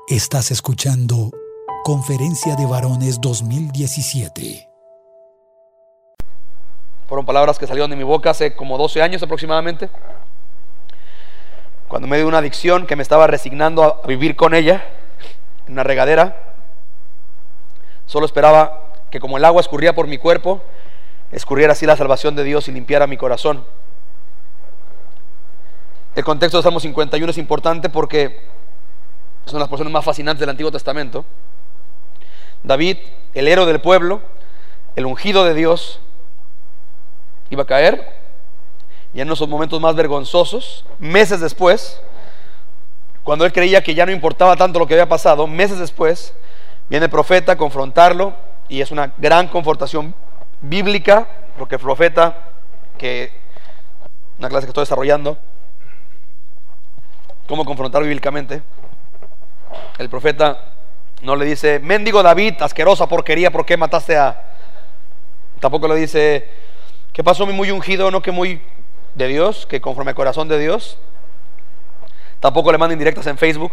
Estás escuchando Conferencia de Varones 2017. Fueron palabras que salieron de mi boca hace como 12 años aproximadamente, cuando me dio una adicción que me estaba resignando a vivir con ella en una regadera. Solo esperaba que, como el agua escurría por mi cuerpo, escurriera así la salvación de Dios y limpiara mi corazón. El contexto de Salmo 51 es importante porque son las porciones más fascinantes del Antiguo Testamento. David, el héroe del pueblo, el ungido de Dios, iba a caer, y en esos momentos más vergonzosos, meses después, cuando él creía que ya no importaba tanto lo que había pasado, meses después viene el profeta a confrontarlo, y es una gran confrontación bíblica, porque el profeta, una clase que estoy desarrollando, cómo confrontar bíblicamente, el profeta no le dice: mendigo David, asquerosa porquería, ¿por qué mataste a...? Tampoco le dice: ¿qué pasó, mi muy ungido, no que muy de Dios, que conforme al corazón de Dios? Tampoco le manda indirectas en Facebook.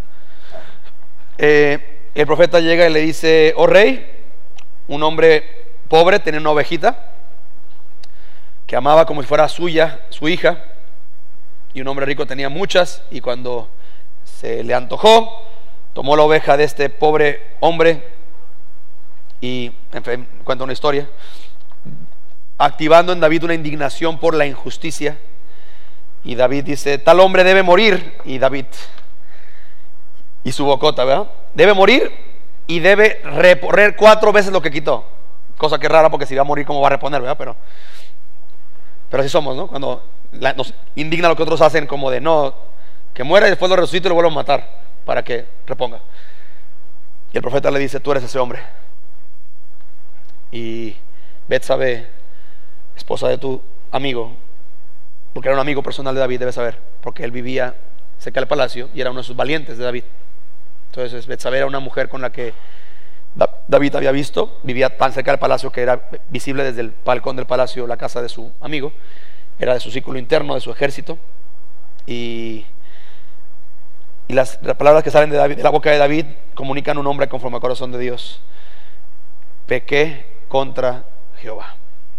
El profeta llega y le dice: oh rey, un hombre pobre tenía una ovejita que amaba como si fuera suya, su hija, y un hombre rico tenía muchas, y cuando se le antojó, tomó la oveja de este pobre hombre y, en fin, cuenta una historia, activando en David una indignación por la injusticia. Y David dice: tal hombre debe morir. Y David, y su bocota, ¿verdad? Debe morir y debe reponer 4 veces lo que quitó. Cosa que es rara, porque si va a morir, ¿cómo va a reponer, verdad? Pero así somos, ¿no? Cuando nos indigna lo que otros hacen, como de no, que muera y después lo resucito y lo vuelvo a matar para que reponga. Y el profeta le dice: tú eres ese hombre. Y Betsabé, esposa de tu amigo, porque era un amigo personal de David, debe saber, porque él vivía cerca del palacio y era uno de sus valientes de David. Entonces Betsabé era una mujer con la que David había visto, vivía tan cerca del palacio que era visible desde el balcón del palacio la casa de su amigo, era de su círculo interno, de su ejército. Y las palabras que salen de David, de la boca de David, comunican un hombre conforme al corazón de Dios: pequé contra Jehová.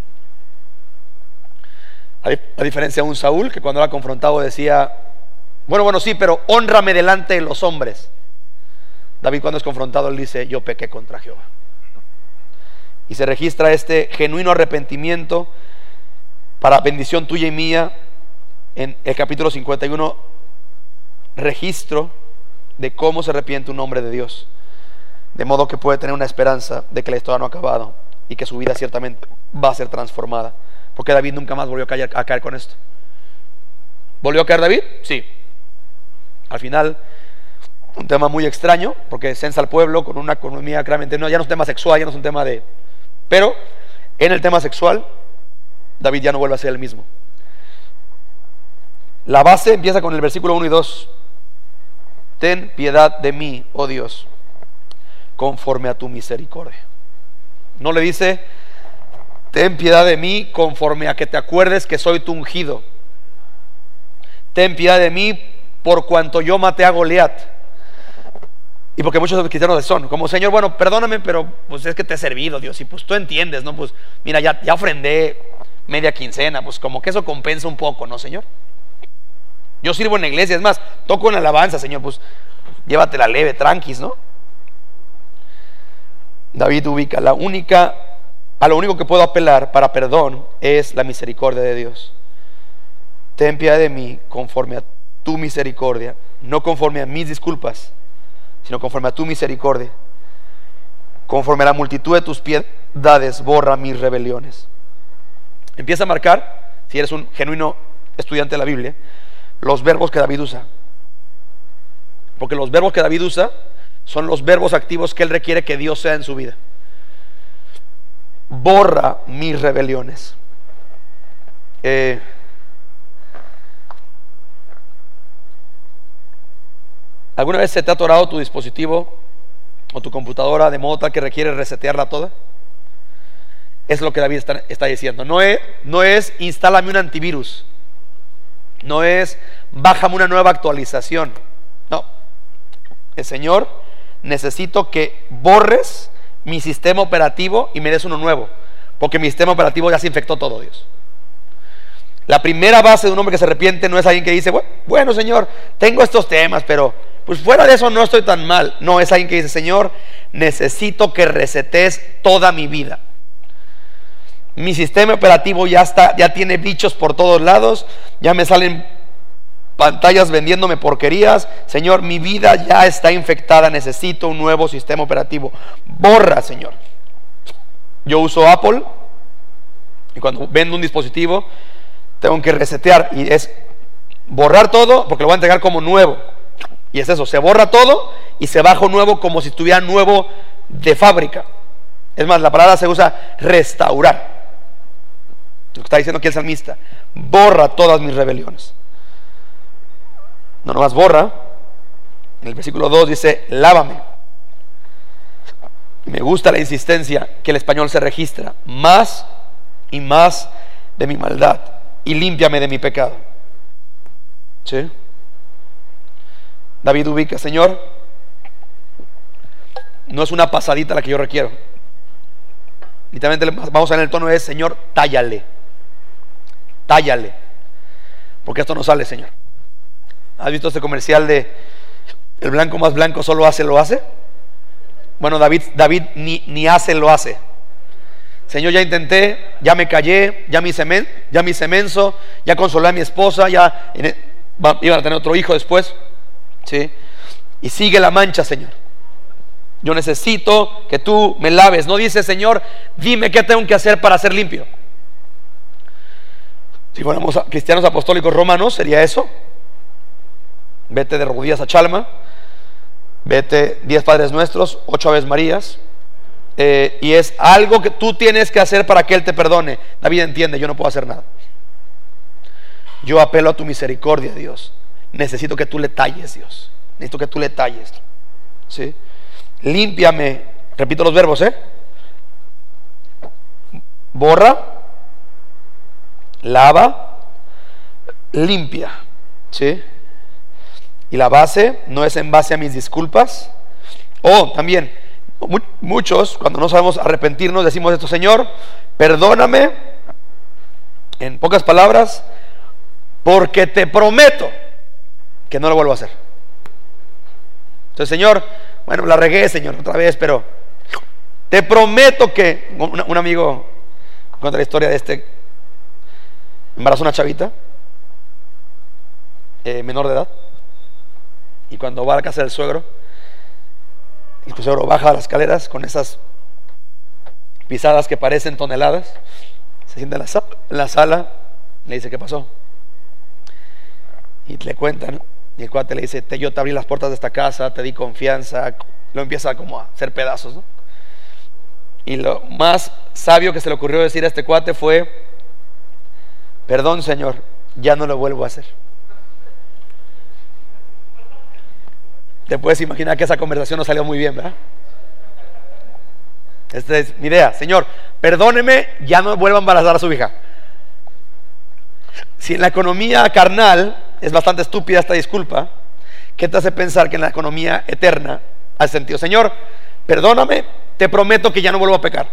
A diferencia de un Saúl que cuando era confrontado decía: bueno, sí, pero hónrame delante de los hombres. David, cuando es confrontado, él dice: yo pequé contra Jehová. Y se registra este genuino arrepentimiento para bendición tuya y mía en el capítulo 51, registro de cómo se arrepiente un hombre de Dios, de modo que puede tener una esperanza de que la historia no ha acabado y que su vida ciertamente va a ser transformada. Porque David nunca más volvió a caer con esto. ¿Volvió a caer David? Sí. Al final, un tema muy extraño, porque censa al pueblo con una economía claramente, ya no es un tema sexual, ya no es un tema de... Pero en el tema sexual, David ya no vuelve a ser el mismo. La base empieza con el versículo 1 y 2. Ten piedad de mí, oh Dios, conforme a tu misericordia. No le dice: ten piedad de mí conforme a que te acuerdes que soy tu ungido. Ten piedad de mí por cuanto yo maté a Goliat. Y porque muchos cristianos son como: Señor, bueno, perdóname, pero pues es que te he servido, Dios, y pues tú entiendes, ¿no? Pues mira, ya ofrendé media quincena, pues como que eso compensa un poco, ¿no, Señor? Yo sirvo en la iglesia, es más, toco en alabanza, Señor, pues llévatela leve, tranquis, ¿no? David ubica a lo único que puedo apelar para perdón es la misericordia de Dios. Ten piedad de mí conforme a tu misericordia, no conforme a mis disculpas, sino conforme a tu misericordia. Conforme a la multitud de tus piedades, borra mis rebeliones. Empieza a marcar, si eres un genuino estudiante de la Biblia, los verbos que David usa, porque los verbos que David usa son los verbos activos que él requiere que Dios sea en su vida. Borra mis rebeliones. ¿Alguna vez se te ha atorado tu dispositivo o tu computadora de modo tal que requiere resetearla toda? Es lo que David está diciendo. No es instálame un antivirus, no es bájame una nueva actualización. No, Señor, necesito que borres mi sistema operativo y me des uno nuevo, porque mi sistema operativo ya se infectó todo, Dios. La primera base de un hombre que se arrepiente no es alguien que dice, bueno, Señor, tengo estos temas, pero pues fuera de eso no estoy tan mal. No, es alguien que dice, Señor, necesito que resetes toda mi vida. Mi sistema operativo ya tiene bichos por todos lados, ya me salen pantallas vendiéndome porquerías. Señor, mi vida ya está infectada, necesito un nuevo sistema operativo. Borra, Señor. Yo uso Apple y cuando vendo un dispositivo tengo que resetear, y es borrar todo porque lo voy a entregar como nuevo. Y es eso, se borra todo y se baja un nuevo como si estuviera nuevo de fábrica. Es más, la palabra se usa restaurar. Lo que está diciendo aquí el salmista: borra todas mis rebeliones. No nomás borra. En el versículo 2 dice: lávame. Y me gusta la insistencia que el español se registra: más y más de mi maldad, y límpiame de mi pecado. ¿Sí? David ubica: Señor, no es una pasadita la que yo requiero. Literalmente vamos a ver, el tono es: Señor, tállale, tállale, porque esto no sale, Señor. ¿Has visto este comercial de el blanco más blanco solo hace lo hace? Bueno, David ni hace lo hace. Señor, ya intenté, ya me callé, ya me hice menso, ya consolé a mi esposa, ya iban a tener otro hijo después, ¿sí? Y sigue la mancha, Señor. Yo necesito que tú me laves. No dice: Señor, dime qué tengo que hacer para ser limpio. Si fuéramos cristianos apostólicos romanos, sería eso: vete de rodillas a Chalma, vete 10 Padres Nuestros, 8 Aves Marías, y es algo que tú tienes que hacer para que Él te perdone. David entiende: yo no puedo hacer nada. Yo apelo a tu misericordia, Dios. Necesito que tú le talles, Dios. Necesito que tú le talles, ¿sí? Límpiame. Repito los verbos, borra, lava, limpia, ¿sí? Y la base no es en base a mis disculpas. También muchos, cuando no sabemos arrepentirnos, decimos esto: Señor, perdóname, en pocas palabras, porque te prometo que no lo vuelvo a hacer. Entonces, Señor, bueno, la regué, Señor, otra vez, pero te prometo que... Un amigo cuenta la historia de embarazó una chavita menor de edad, y cuando va a la casa del suegro, el suegro baja las escaleras con esas pisadas que parecen toneladas, se sienta en la sala, le dice: ¿qué pasó? Y le cuentan, y el cuate le dice: yo te abrí las puertas de esta casa, te di confianza. Lo empieza como a hacer pedazos, ¿no? Y lo más sabio que se le ocurrió decir a este cuate fue: perdón, Señor, ya no lo vuelvo a hacer. Te puedes imaginar que esa conversación no salió muy bien, ¿verdad? Esta es mi idea: Señor, perdóneme, ya no vuelva a embarazar a su hija. Si en la economía carnal es bastante estúpida esta disculpa, ¿qué te hace pensar que en la economía eterna hace sentido? Señor, perdóname, te prometo que ya no vuelvo a pecar.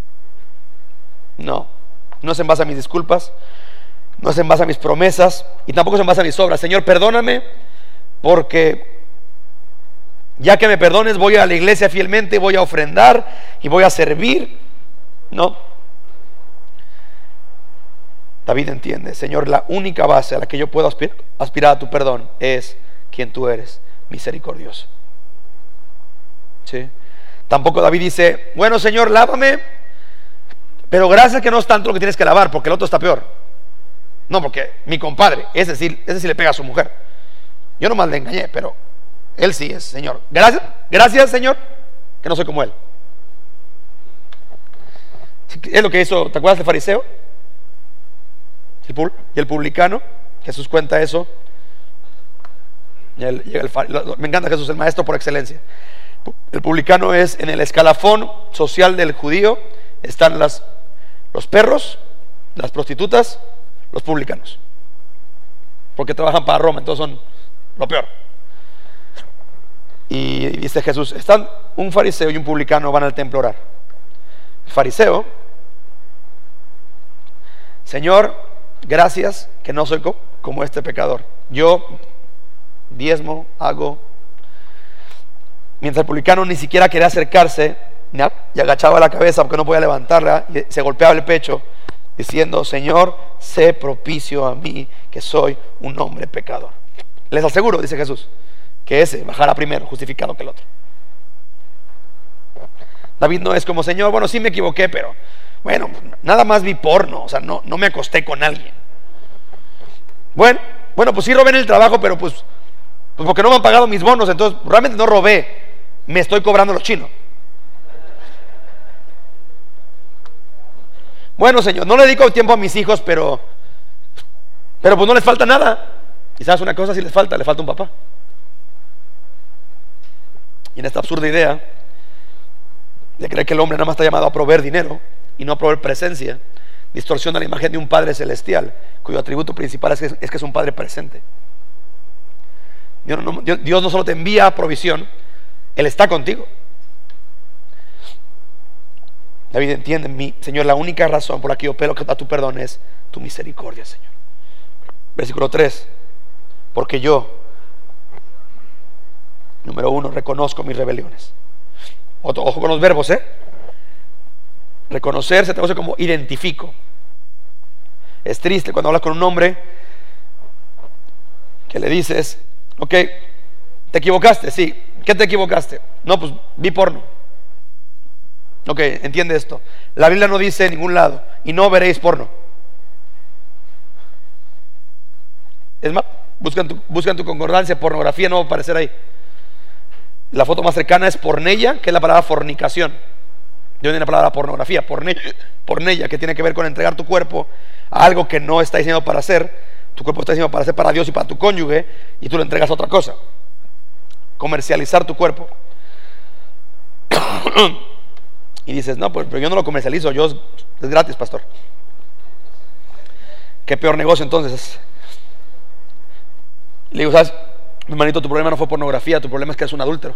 No es en base a mis disculpas, no es en base a mis promesas, y tampoco es en base a mis obras. Señor, perdóname, porque ya que me perdones, voy a la iglesia fielmente, voy a ofrendar y voy a servir. No. David entiende: Señor, la única base a la que yo puedo aspirar a tu perdón es quien tú eres, misericordioso. ¿Sí? Tampoco David dice: bueno, Señor, lávame, pero gracias que no es tanto lo que tienes que lavar, porque el otro está peor. No, porque mi compadre, ese sí le pega a su mujer. Yo nomás le engañé, pero él sí es, Señor. Gracias, Señor, que no soy como él. Es lo que hizo, ¿te acuerdas del fariseo? Y el publicano. Jesús cuenta eso. Me encanta Jesús, el maestro por excelencia. El publicano es en el escalafón social del judío. Están los perros, las prostitutas, los publicanos, porque trabajan para Roma, entonces son lo peor. Y dice Jesús, están un fariseo y un publicano van al templo a orar. El fariseo: Señor, gracias que no soy como este pecador. Yo diezmo, hago. Mientras el publicano ni siquiera quería acercarse y agachaba la cabeza porque no podía levantarla y se golpeaba el pecho diciendo: Señor, sé propicio a mí que soy un hombre pecador. Les aseguro, dice Jesús, que ese bajará primero justificado que el otro. David no es como: Señor, bueno, sí me equivoqué, pero bueno, nada más vi porno, o sea, no me acosté con alguien. Bueno, pues sí robé en el trabajo, pero pues porque no me han pagado mis bonos, entonces realmente no robé, me estoy cobrando los chinos. Bueno, Señor, no le dedico tiempo a mis hijos, pero pues no les falta nada. Y sabes una cosa, si les falta un papá. Y en esta absurda idea de creer que el hombre nada más está llamado a proveer dinero y no a proveer presencia, distorsiona la imagen de un Padre celestial cuyo atributo principal es que es un Padre presente. Dios no solo te envía provisión, Él está contigo. David entiende: Señor, la única razón por la que yo apelo a tu perdón es tu misericordia, Señor. Versículo 3: porque yo, número 1, reconozco mis rebeliones. Ojo con los verbos, reconocer se traduce como identifico. Es triste cuando hablas con un hombre que le dices: ok, ¿te equivocaste? Sí. ¿Qué te equivocaste? No, pues vi porno. Ok, entiende esto. La Biblia no dice en ningún lado: y no veréis porno. Es más, buscan tu concordancia, pornografía no va a aparecer ahí. La foto más cercana es porneia, que es la palabra fornicación. De donde viene la palabra pornografía, porneia, que tiene que ver con entregar tu cuerpo a algo que no está diseñado para hacer. Tu cuerpo está diseñado para ser para Dios y para tu cónyuge, y tú le entregas a otra cosa. Comercializar tu cuerpo. Y dices: no, pues pero yo no lo comercializo, es gratis, pastor. ¿Qué peor negocio entonces? Le digo: ¿sabes, mi hermanito? Tu problema no fue pornografía, tu problema es que eres un adúltero.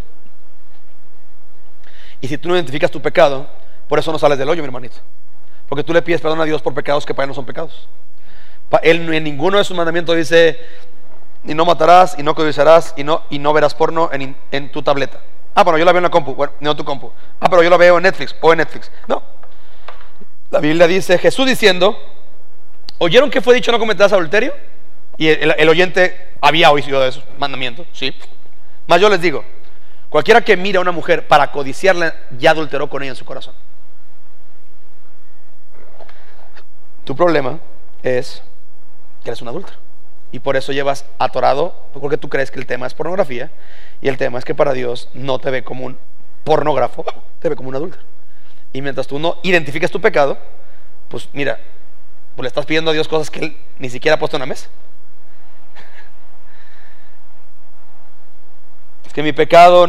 Y si tú no identificas tu pecado, por eso no sales del hoyo, mi hermanito. Porque tú le pides perdón a Dios por pecados que para Él no son pecados. Él en ninguno de sus mandamientos dice: y no matarás, y no codiciarás, y no verás porno en tu tableta. Bueno, yo la veo en la compu. Bueno, no en tu compu. Pero yo la veo en Netflix o en Netflix. No. La Biblia dice: Jesús diciendo: ¿oyeron que fue dicho no cometerás adulterio? Y el oyente había oído de esos mandamientos, sí. Mas yo les digo: cualquiera que mira a una mujer para codiciarla, ya adulteró con ella en su corazón. Tu problema es que eres un adúltero, y por eso llevas atorado, porque tú crees que el tema es pornografía, y el tema es que para Dios no te ve como un pornógrafo, te ve como un adúltero. Y mientras tú no identifiques tu pecado, pues mira, pues le estás pidiendo a Dios cosas que Él ni siquiera ha puesto en la mesa. Es que mi pecado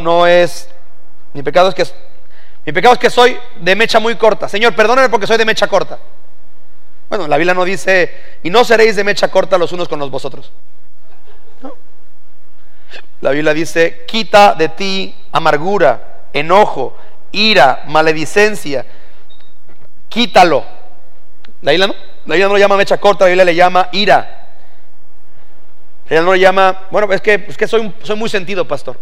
es que soy de mecha muy corta. Señor, perdóname porque soy de mecha corta. Bueno, la Biblia no dice: y no seréis de mecha corta los unos con los vosotros. No. La Biblia dice: quita de ti amargura, enojo, ira, maledicencia. Quítalo. La Biblia no le llama mecha corta, la Biblia le llama ira. Ella no le llama, bueno, es que soy muy sentido, pastor.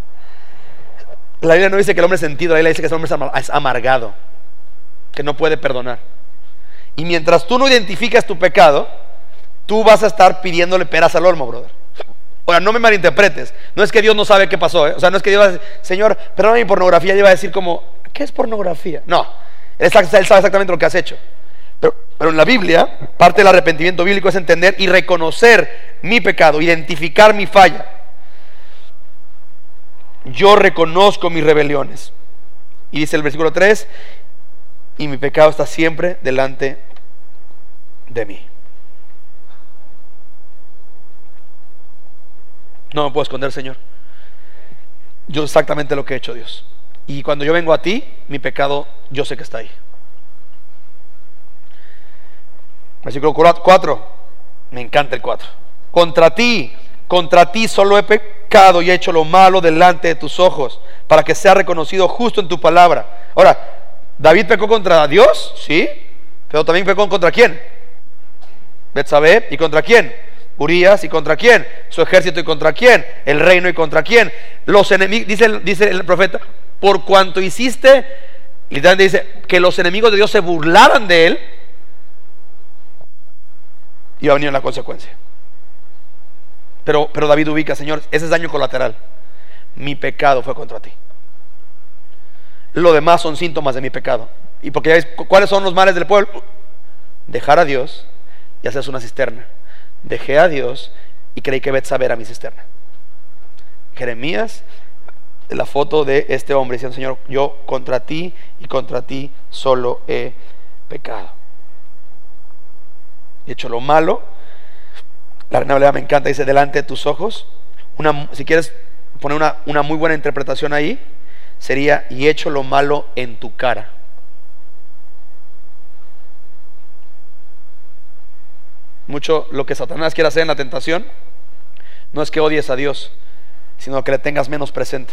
La Biblia no dice que el hombre es sentido, la Biblia dice que el hombre es amargado, que no puede perdonar. Y mientras tú no identificas tu pecado, tú vas a estar pidiéndole peras al olmo, brother. Ahora, no me malinterpretes. No es que Dios no sabe qué pasó, O sea, no es que Dios va a decir: Señor, perdóname mi pornografía. Y va a decir como: ¿qué es pornografía? No, Él sabe exactamente lo que has hecho. Pero en la Biblia, parte del arrepentimiento bíblico es entender y reconocer mi pecado, identificar mi falla. Yo reconozco mis rebeliones. Y dice el versículo 3: y mi pecado está siempre delante de mí. No me puedo esconder, Señor. Yo exactamente lo que he hecho, Dios. Y cuando yo vengo a ti, mi pecado yo sé que está ahí. Versículo 4. Me encanta el 4. Contra ti solo he pecado y he hecho lo malo delante de tus ojos, para que sea reconocido justo en tu palabra. Ahora, David pecó contra Dios, sí, pero también pecó contra ¿quién? Betsabé. ¿Y contra quién? Urías. ¿Y contra quién? Su ejército. ¿Y contra quién? El reino. ¿Y contra quién? Los enemigos. Dice el profeta, por cuanto hiciste, literalmente dice, que los enemigos de Dios se burlaran de él, iba a venir la consecuencia. Pero David ubica, Señor, ese es daño colateral. Mi pecado fue contra ti. Lo demás son síntomas de mi pecado. Y porque ya ves, ¿cuáles son los males del pueblo? Dejar a Dios y hacerse una cisterna. Dejé a Dios y creí que Betsabé era mi cisterna. Jeremías, la foto de este hombre diciendo, Señor, yo contra ti y contra ti solo he pecado. He hecho lo malo. La Reina Valera me encanta, dice, delante de tus ojos. Si quieres poner una muy buena interpretación ahí, sería, y he hecho lo malo en tu cara. Mucho lo que Satanás quiere hacer en la tentación no es que odies a Dios, sino que le tengas menos presente.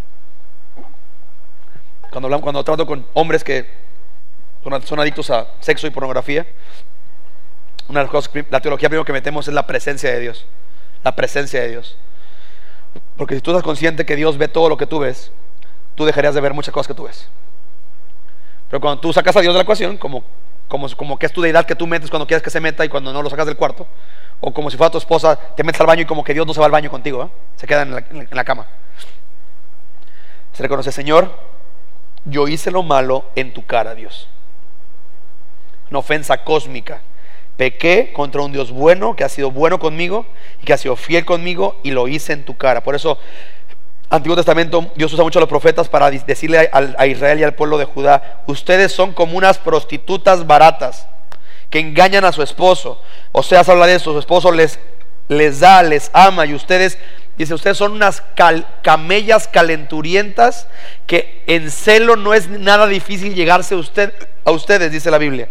Cuando trato con hombres que son adictos a sexo y pornografía, una de las cosas, la teología primero que metemos es la presencia de Dios. La presencia de Dios. Porque si tú estás consciente que Dios ve todo lo que tú ves, tú dejarías de ver muchas cosas que tú ves. Pero cuando tú sacas a Dios de la ecuación, como que es tu deidad que tú metes cuando quieres que se meta y cuando no lo sacas del cuarto, o como si fuera tu esposa, te metes al baño y como que Dios no se va al baño contigo, ¿eh? Se queda en la cama. Se reconoce, Señor, yo hice lo malo en tu cara, Dios. Una ofensa cósmica. Pequé contra un Dios bueno, que ha sido bueno conmigo y que ha sido fiel conmigo, y lo hice en tu cara. Por eso, Antiguo Testamento, Dios usa mucho a los profetas para decirle a Israel y al pueblo de Judá: ustedes son como unas prostitutas baratas que engañan a su esposo. O sea, se habla de eso, su esposo les da, les ama, y ustedes, dice, ustedes son unas camellas calenturientas que en celo no es nada difícil llegarse a ustedes, dice la Biblia.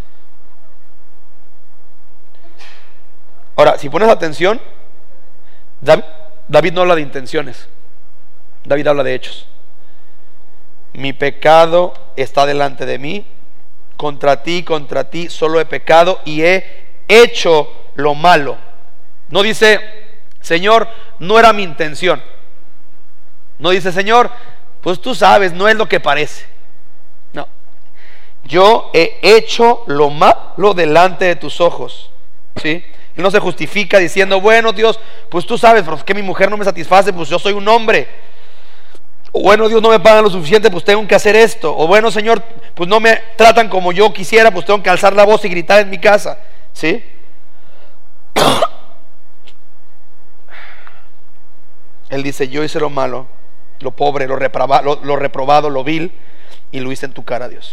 Ahora, si pones atención, David no habla de intenciones, David habla de hechos. Mi pecado está delante de mí, contra ti solo he pecado y he hecho lo malo. No dice, Señor, no era mi intención. No dice, Señor, pues tú sabes, no es lo que parece. No, yo he hecho lo malo delante de tus ojos, ¿sí? Él no se justifica diciendo, bueno, Dios, pues tú sabes, ¿por qué mi mujer no me satisface? Pues yo soy un hombre. O bueno, Dios, no me pagan lo suficiente, pues tengo que hacer esto. O bueno, Señor, pues no me tratan como yo quisiera, pues tengo que alzar la voz y gritar en mi casa, ¿sí? Él dice, yo hice lo malo, lo pobre, lo reprobado, lo vil, y lo hice en tu cara, Dios.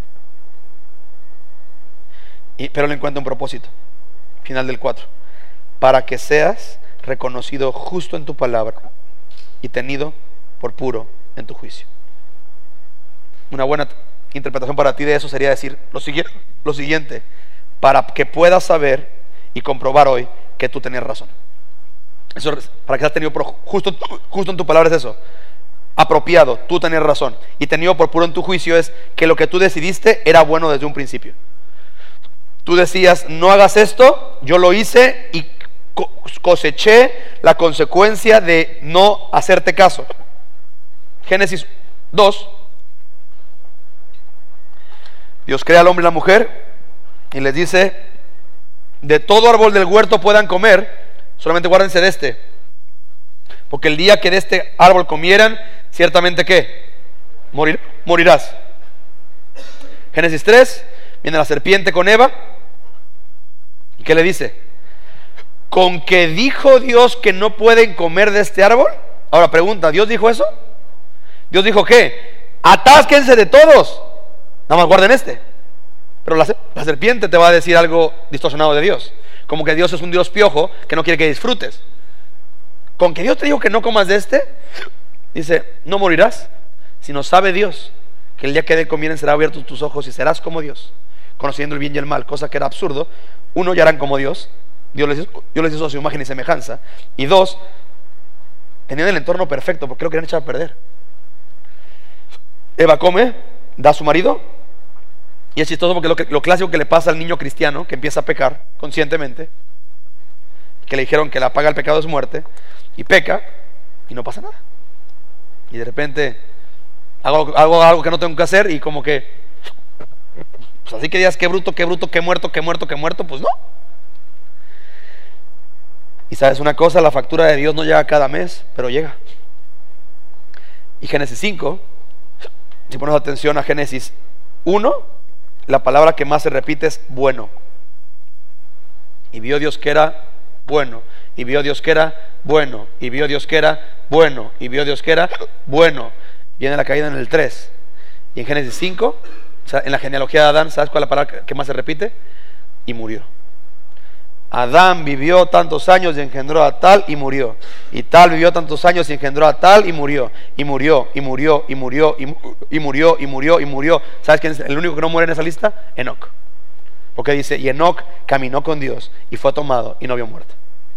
Pero le encuentra un propósito. Final del 4: para que seas reconocido justo en tu palabra y tenido por puro en tu juicio. Una buena interpretación para ti de eso sería decir lo siguiente: para que puedas saber y comprobar hoy que tú tenías razón. Eso, para que seas tenido por justo en tu palabra, es eso. Apropiado, tú tenías razón. Y tenido por puro en tu juicio es que lo que tú decidiste era bueno desde un principio. Tú decías, no hagas esto, yo lo hice y coseché la consecuencia de no hacerte caso. Génesis 2. Dios crea al hombre y la mujer y les dice: de todo árbol del huerto puedan comer, solamente guárdense de este, porque el día que de este árbol comieran, ciertamente ¿qué? Morirás. Génesis 3, viene la serpiente con Eva. ¿Y qué le dice? ¿Con que dijo Dios que no pueden comer de este árbol? Ahora pregunta, ¿Dios dijo eso? Dios dijo ¿qué? Atásquense de todos, nada más guarden este. Pero la serpiente te va a decir algo distorsionado de Dios, como que Dios es un Dios piojo que no quiere que disfrutes. Con que Dios te dijo que no comas de este, dice, no morirás, sino sabe Dios que el día que de él comieran serán abiertos tus ojos y serás como Dios, conociendo el bien y el mal, cosa que era absurdo. Uno, ya harán como Dios, Dios les hizo a su imagen y semejanza. Y dos, tenían el entorno perfecto porque lo querían echar a perder. Eva come, da a su marido, y es chistoso porque lo clásico que le pasa al niño cristiano que empieza a pecar conscientemente, que le dijeron que la paga el pecado es muerte, y peca y no pasa nada, y de repente hago algo que no tengo que hacer, y como que pues así que digas qué bruto, qué muerto, pues no. Y sabes una cosa, la factura de Dios no llega cada mes, pero llega. Y Génesis 5, si pones atención a Génesis 1, la palabra que más se repite es bueno. Y vio Dios que era bueno, y vio Dios que era bueno, y vio Dios que era bueno, y vio Dios que era bueno. Viene la caída en el 3. Y en Génesis 5, o sea, en la genealogía de Adán, ¿sabes cuál es la palabra que más se repite? Y murió. Adán vivió tantos años y engendró a tal y murió. Y tal vivió tantos años y engendró a tal y murió. Y murió, y murió, y murió, y murió, y murió, y murió. ¿Sabes quién es el único que no muere en esa lista? Enoc. Porque dice, y Enoc caminó con Dios y fue tomado y no vio muerte.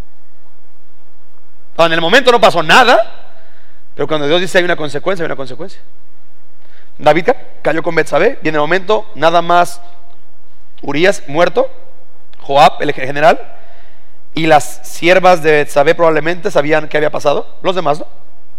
En el momento no pasó nada, pero cuando Dios dice hay una consecuencia, hay una consecuencia. David cayó con Betsabé y en el momento nada más Urías muerto, Joab, el general, y las siervas de Betsabé probablemente sabían qué había pasado, los demás no.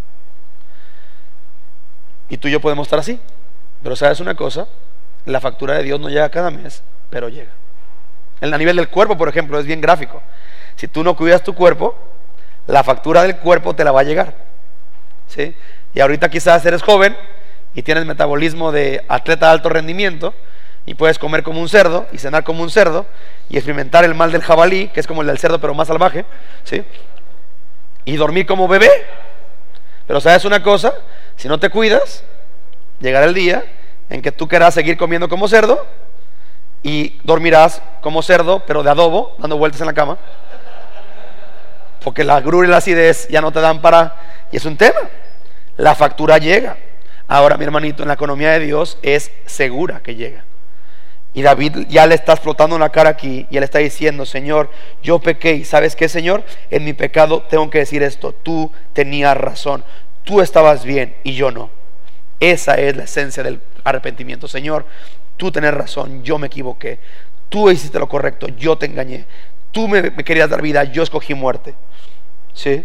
Y tú y yo podemos estar así, pero sabes una cosa, la factura de Dios no llega cada mes, pero llega. En el nivel del cuerpo, por ejemplo, es bien gráfico. Si tú no cuidas tu cuerpo, la factura del cuerpo te la va a llegar, ¿sí? Y ahorita quizás eres joven y tienes metabolismo de atleta de alto rendimiento y puedes comer como un cerdo y cenar como un cerdo y experimentar el mal del jabalí, que es como el del cerdo pero más salvaje, ¿sí? Y dormir como bebé. Pero sabes una cosa, si no te cuidas, llegará el día en que tú querrás seguir comiendo como cerdo y dormirás como cerdo pero de adobo, dando vueltas en la cama, porque la grura y la acidez ya no te dan para... Y es un tema, la factura llega. Ahora, mi hermanito, en la economía de Dios es segura que llega. Y David ya le está explotando la cara aquí y él está diciendo, Señor, yo pequé, y ¿sabes qué, Señor? En mi pecado tengo que decir esto, tú tenías razón, tú estabas bien y yo no. Esa es la esencia del arrepentimiento. Señor, tú tenés razón, yo me equivoqué, tú hiciste lo correcto, yo te engañé, tú me querías dar vida, yo escogí muerte. ¿Sí?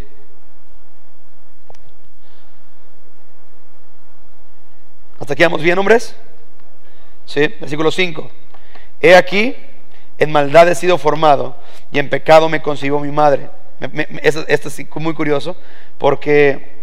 ¿Hasta aquí vamos bien, hombres? ¿Sí? Versículo 5. He aquí, en maldad he sido formado y en pecado me concibió mi madre. Esto es muy curioso porque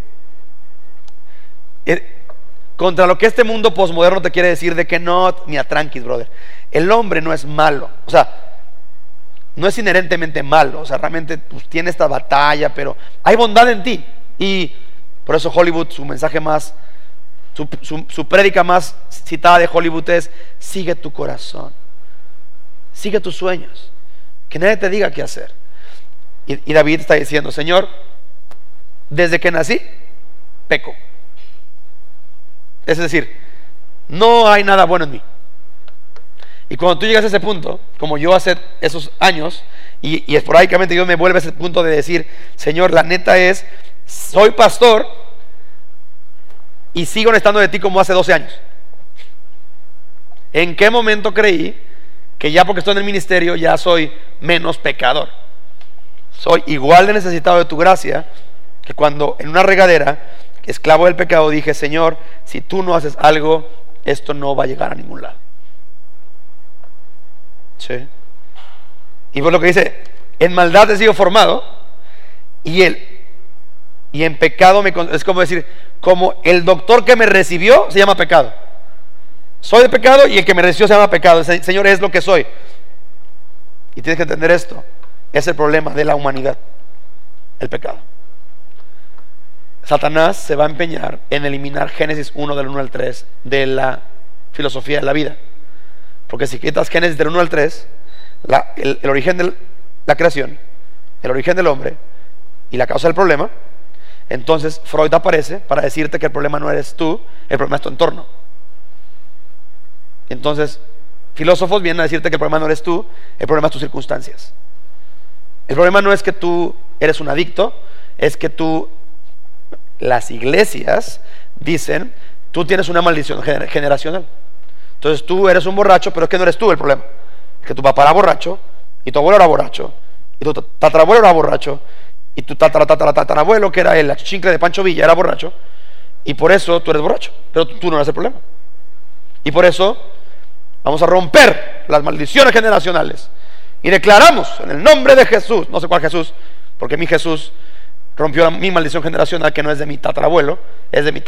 contra lo que este mundo posmoderno te quiere decir de que no, ni a tranquis, brother. El hombre no es malo, o sea, no es inherentemente malo, o sea, realmente pues, tiene esta batalla, pero hay bondad en ti. Y por eso Hollywood, su mensaje más, su prédica más citada de Hollywood es: sigue tu corazón, sigue tus sueños, que nadie te diga qué hacer. Y David está diciendo: Señor, desde que nací peco, es decir, no hay nada bueno en mí. Y cuando tú llegas a ese punto, como yo hace esos años, y esporádicamente Dios me vuelve a ese punto de decir: Señor, la neta es, soy pastor y sigo necesitando de ti como hace 12 años. ¿En qué momento creí que ya porque estoy en el ministerio ya soy menos pecador? Soy igual de necesitado de tu gracia que cuando en una regadera, esclavo del pecado, dije: Señor, si tú no haces algo, esto no va a llegar a ningún lado. ¿Sí? Y por lo que dice: en maldad he sido formado y en pecado es como decir, como el doctor que me recibió se llama pecado. Soy de pecado y el que me recibió se llama pecado. Señor, es lo que soy. Y tienes que entender esto: es el problema de la humanidad, el pecado. Satanás se va a empeñar en eliminar Génesis 1 del 1 al 3 de la filosofía de la vida. Porque si quitas Génesis del 1 al 3, el origen de la creación, el origen del hombre y la causa del problema, entonces Freud aparece para decirte que el problema no eres tú, el problema es tu entorno. Entonces filósofos vienen a decirte que el problema no eres tú, el problema es tus circunstancias. El problema no es que tú eres un adicto, es que tú las iglesias dicen: tú tienes una maldición generacional. Entonces tú eres un borracho, pero es que no eres tú el problema. Es que tu papá era borracho, y tu abuelo era borracho, y tu tatarabuelo era borracho, y tu tatarabuelo, que era el achincle de Pancho Villa, era borracho, y por eso tú eres borracho, pero tú no eres el problema. Y por eso vamos a romper las maldiciones generacionales y declaramos en el nombre de Jesús, no sé cuál Jesús, porque mi Jesús rompió mi maldición generacional, que no es de mi tatarabuelo, es de mi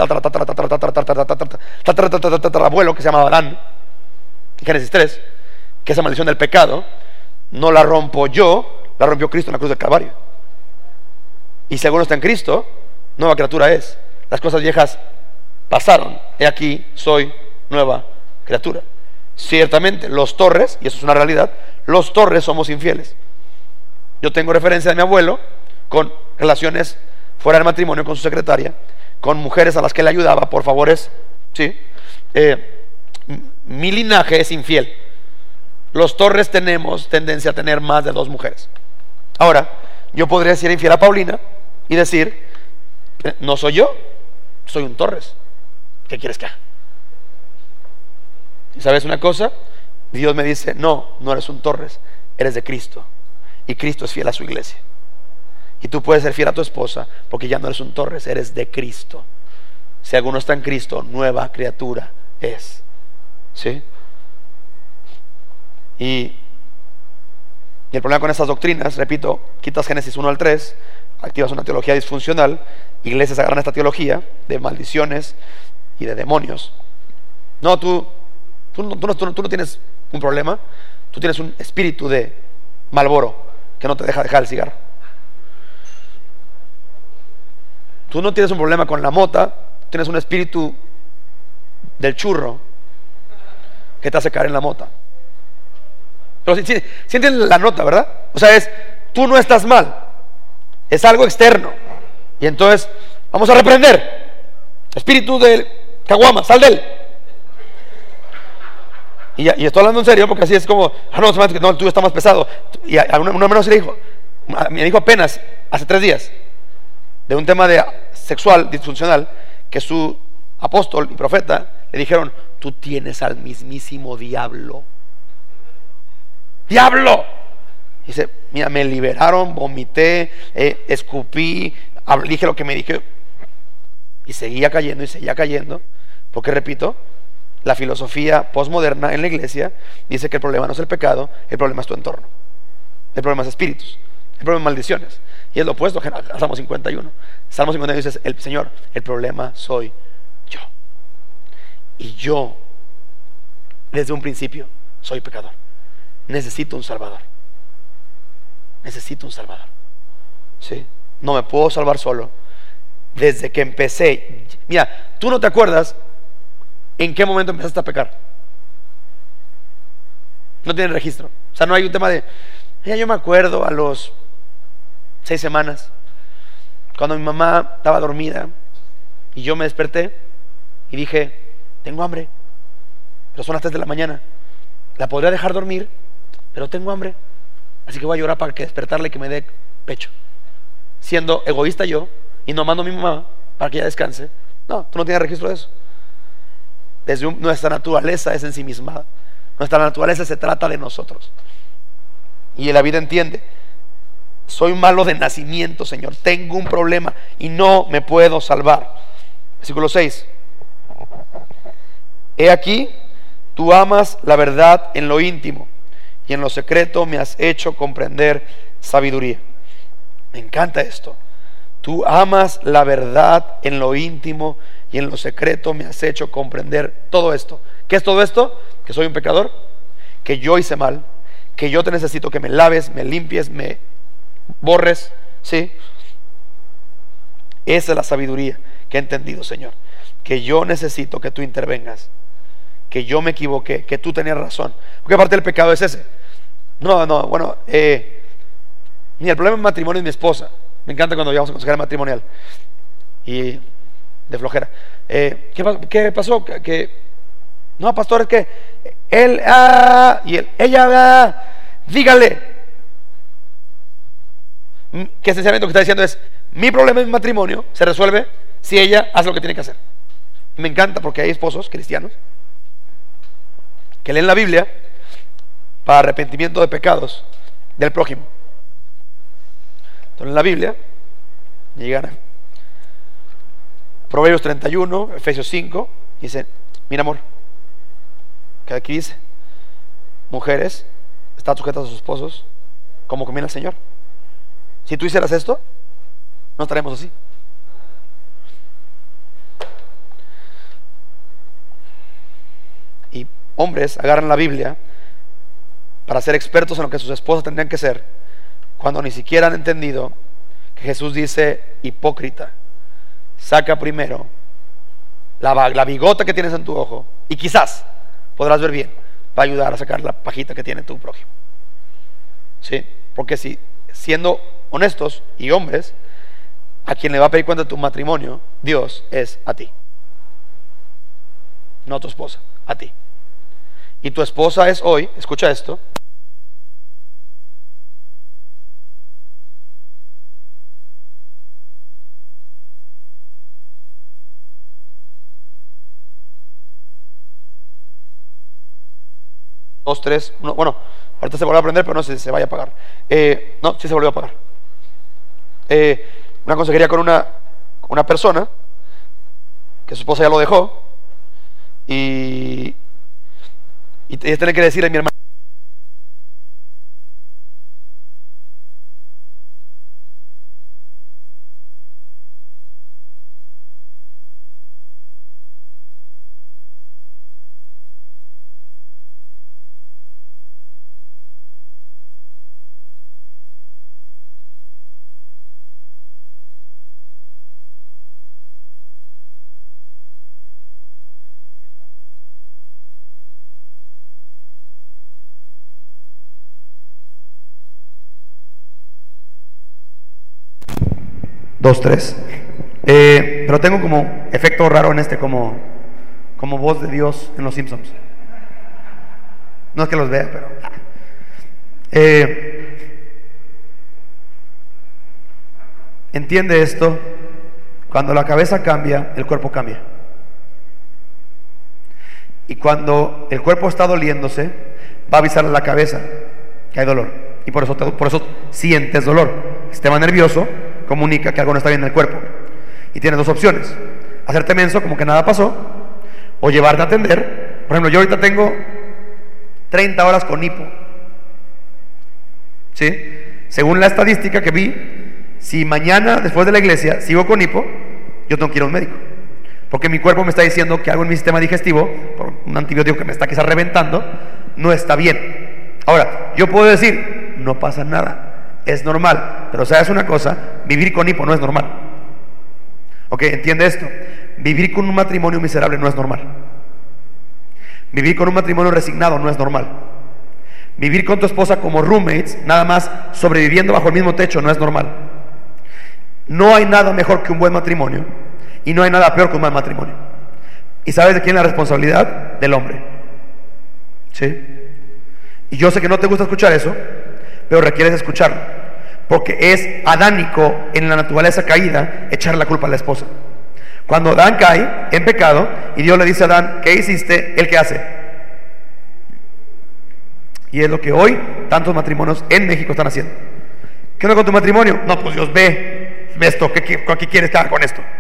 tatarabuelo, que se llama Adán, en Génesis 3, que esa maldición del pecado no la rompo yo, la rompió Cristo en la cruz del Calvario. Y según está en Cristo, nueva criatura es. Las cosas viejas pasaron, he aquí soy nueva criatura. Ciertamente los Torres, y eso es una realidad, los Torres somos infieles. Yo tengo referencia de mi abuelo con relaciones fuera del matrimonio con su secretaria, con mujeres a las que le ayudaba por favores, ¿sí? Mi linaje es infiel. Los Torres tenemos tendencia a tener más de 2 mujeres. Ahora, yo podría ser infiel a Paulina y decir: no soy yo, soy un Torres. ¿Qué quieres que haga? ¿Y sabes una cosa? Dios me dice: no eres un Torres, eres de Cristo, y Cristo es fiel a su iglesia. Y tú puedes ser fiel a tu esposa, porque ya no eres un Torres, eres de Cristo. Si alguno está en Cristo, nueva criatura es. ¿Sí? Y el problema con estas doctrinas, repito, quitas Génesis 1 al 3, activas una teología disfuncional, iglesias agarran esta teología de maldiciones y de demonios. No, tú no tienes un problema, tú tienes un espíritu de Marlboro que no te deja dejar el cigarro. Tú no tienes un problema con la mota, tienes un espíritu del churro que te hace caer en la mota. Pero si entienden la nota, ¿verdad? O sea, tú no estás mal, es algo externo. Y entonces vamos a reprender: espíritu del caguama, sal de él. Y estoy hablando en serio, porque así es como: no, el tuyo está más pesado. Y a uno menos le dijo, me dijo apenas hace 3 días, de un tema de sexual disfuncional, que su apóstol y profeta le dijeron: tú tienes al mismísimo diablo. ¡Diablo! Dice: mira, me liberaron, vomité, escupí, dije lo que me dije, y seguía cayendo, porque repito, la filosofía postmoderna en la iglesia dice que el problema no es el pecado, el problema es tu entorno, el problema es espíritus, el problema es maldiciones, y es lo opuesto a Salmo 51. Salmo 51 dice: el Señor, el problema soy yo, y yo desde un principio soy pecador. Necesito un Salvador. ¿Sí? No me puedo salvar solo. Desde que empecé, mira, tú no te acuerdas en qué momento empezaste a pecar. No tienes registro. O sea, no hay un tema de: mira, yo me acuerdo a los 6 semanas, cuando mi mamá estaba dormida y yo me desperté y dije: tengo hambre, pero son las 3 de la mañana, la podría dejar dormir, pero tengo hambre, así que voy a llorar para que despertarle y que me dé pecho, siendo egoísta yo y no mando a mi mamá para que ella descanse. No, tú no tienes registro de eso. Nuestra naturaleza es ensimismada, nuestra naturaleza se trata de nosotros, y la vida entiende: soy malo de nacimiento, Señor, tengo un problema y no me puedo salvar. Versículo 6: he aquí, tú amas la verdad en lo íntimo, y en lo secreto me has hecho comprender sabiduría. Me encanta esto. Tú amas la verdad en lo íntimo, y en lo secreto me has hecho comprender todo esto. ¿Qué es todo esto? Que soy un pecador, que yo hice mal, que yo te necesito que me laves, me limpies, me borres, ¿sí? Esa es la sabiduría que he entendido, Señor, que yo necesito que tú intervengas, que yo me equivoqué, que tú tenías razón, porque aparte del pecado es ese. Bueno, mira, el problema en matrimonio es mi esposa. Me encanta cuando llevamos a consejera matrimonial y de flojera. ¿Qué pasó? No, pastor, es que él y ella dígale. Que esencialmente lo que está diciendo es: mi problema en matrimonio se resuelve si ella hace lo que tiene que hacer. Me encanta porque hay esposos cristianos que leen la Biblia para arrepentimiento de pecados del prójimo. Entonces en la Biblia llegan a Proverbios 31, Efesios 5, y dicen: mira, amor, que aquí dice: mujeres, están sujetas a sus esposos como conviene al Señor. Si tú hicieras esto, no estaremos así. Y hombres agarran la Biblia para ser expertos en lo que sus esposas tendrían que ser, cuando ni siquiera han entendido que Jesús dice: hipócrita, saca primero la bigota que tienes en tu ojo y quizás podrás ver bien, va a ayudar a sacar la pajita que tiene tu prójimo. ¿Sí? Porque si, siendo honestos y hombres, a quien le va a pedir cuenta de tu matrimonio, Dios, es a ti, no a tu esposa, a ti. Y tu esposa es hoy, escucha esto, dos, tres, uno, bueno, ahorita se volvió a prender, pero no sé si se vaya a apagar. No, sí se volvió a apagar. Una consejería con una persona que su esposa ya lo dejó, y ella tiene que decirle a mi hermano: dos, tres. Pero tengo como efecto raro en como voz de Dios en los Simpsons. No es que los vea, pero entiende esto: cuando la cabeza cambia, el cuerpo cambia. Y cuando el cuerpo está doliéndose, va a avisar a la cabeza que hay dolor, y por eso sientes dolor. El sistema nervioso comunica que algo no está bien en el cuerpo, y tienes dos opciones: hacerte menso como que nada pasó, o llevarte a atender. Por ejemplo, yo ahorita tengo 30 horas con hipo, ¿sí? Según la estadística que vi, si mañana después de la iglesia sigo con hipo, yo tengo que ir a un médico, porque mi cuerpo me está diciendo que algo en mi sistema digestivo, por un antibiótico que me está quizás reventando, no está bien. Ahora, yo puedo decir: no pasa nada, es normal. Pero sabes una cosa, vivir con hipo no es normal. Ok, entiende esto: vivir con un matrimonio miserable no es normal. Vivir con un matrimonio resignado no es normal. Vivir con tu esposa como roommates, nada más sobreviviendo bajo el mismo techo, no es normal. No hay nada mejor que un buen matrimonio, y no hay nada peor que un mal matrimonio. ¿Y sabes de quién es la responsabilidad? Del hombre. ¿Sí? Y yo sé que no te gusta escuchar eso, pero requieres escucharlo, porque es adánico en la naturaleza caída echar la culpa a la esposa. Cuando Adán cae en pecado y Dios le dice a Adán: ¿qué hiciste? ¿Él qué hace? Y es lo que hoy tantos matrimonios en México están haciendo. ¿Qué onda con tu matrimonio? No, pues Dios ve esto, ¿qué quieres que haga con esto?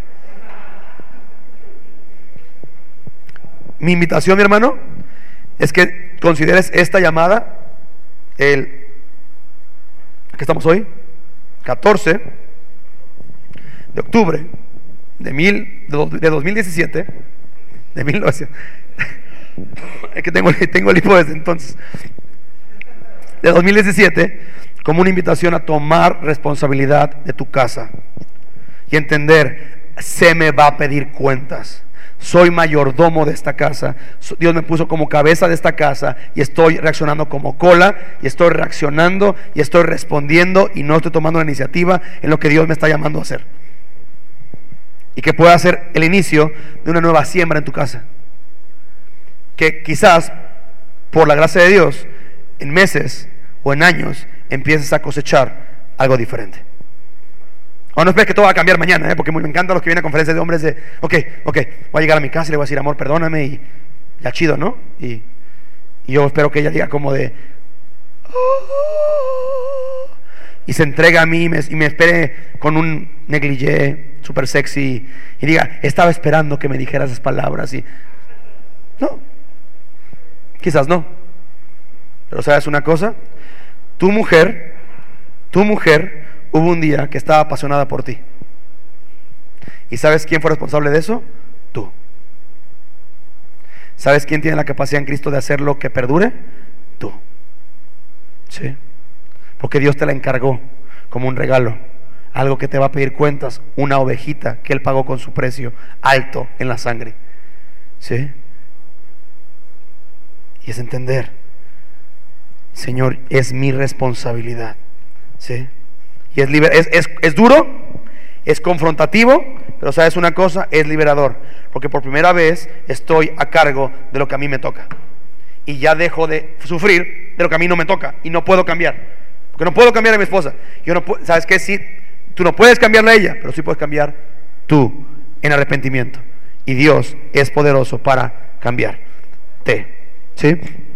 Mi invitación, mi hermano, es que consideres esta llamada, ¿qué estamos hoy? 14 de octubre de 2017, de 1900. Es que tengo el hipo desde entonces, de 2017, como una invitación a tomar responsabilidad de tu casa y entender: se me va a pedir cuentas. Soy mayordomo de esta casa, Dios me puso como cabeza de esta casa, y estoy reaccionando como cola, y estoy reaccionando y estoy respondiendo, y no estoy tomando la iniciativa en lo que Dios me está llamando a hacer, y que pueda ser el inicio de una nueva siembra en tu casa, que quizás por la gracia de Dios en meses o en años empieces a cosechar algo diferente. O no esperes que todo va a cambiar mañana, porque me encantan los que vienen a conferencias de hombres de, ok, voy a llegar a mi casa y le voy a decir, amor, perdóname, y ya chido, ¿no? Y yo espero que ella diga como de, oh, y se entrega a mí y me espere con un negligé súper sexy y diga, estaba esperando que me dijeras esas palabras. Y no, quizás no, pero ¿sabes una cosa? Tu mujer hubo un día que estaba apasionada por ti. ¿Y sabes quién fue responsable de eso? Tú. ¿Sabes quién tiene la capacidad en Cristo de hacer lo que perdure? Tú. ¿Sí? Porque Dios te la encargó como un regalo, algo que te va a pedir cuentas, una ovejita que Él pagó con su precio alto en la sangre. ¿Sí? Y es entender, Señor, es mi responsabilidad. ¿Sí? Y es duro, es confrontativo, pero ¿sabes una cosa? Es liberador, porque por primera vez estoy a cargo de lo que a mí me toca, y ya dejo de sufrir de lo que a mí no me toca, y no puedo cambiar, porque no puedo cambiar a mi esposa. Yo no puedo, ¿sabes qué? Sí, tú no puedes cambiarla a ella, pero sí puedes cambiar tú en arrepentimiento, y Dios es poderoso para cambiarte. ¿Sí?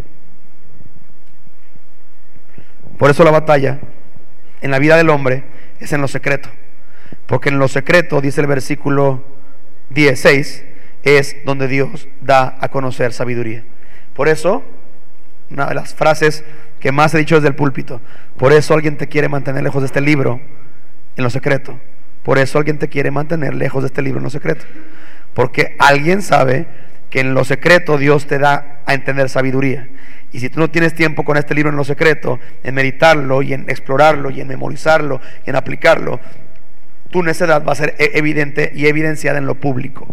Por eso la batalla en la vida del hombre es en lo secreto, porque en lo secreto, dice el versículo 16, es donde Dios da a conocer sabiduría. Por eso, una de las frases que más he dicho desde el púlpito, por eso alguien te quiere mantener lejos de este libro en lo secreto. Por eso alguien te quiere mantener lejos de este libro en lo secreto, porque alguien sabe que en lo secreto Dios te da a entender sabiduría. Y si tú no tienes tiempo con este libro en lo secreto, en meditarlo y en explorarlo y en memorizarlo y en aplicarlo, tu necedad va a ser evidente y evidenciada en lo público.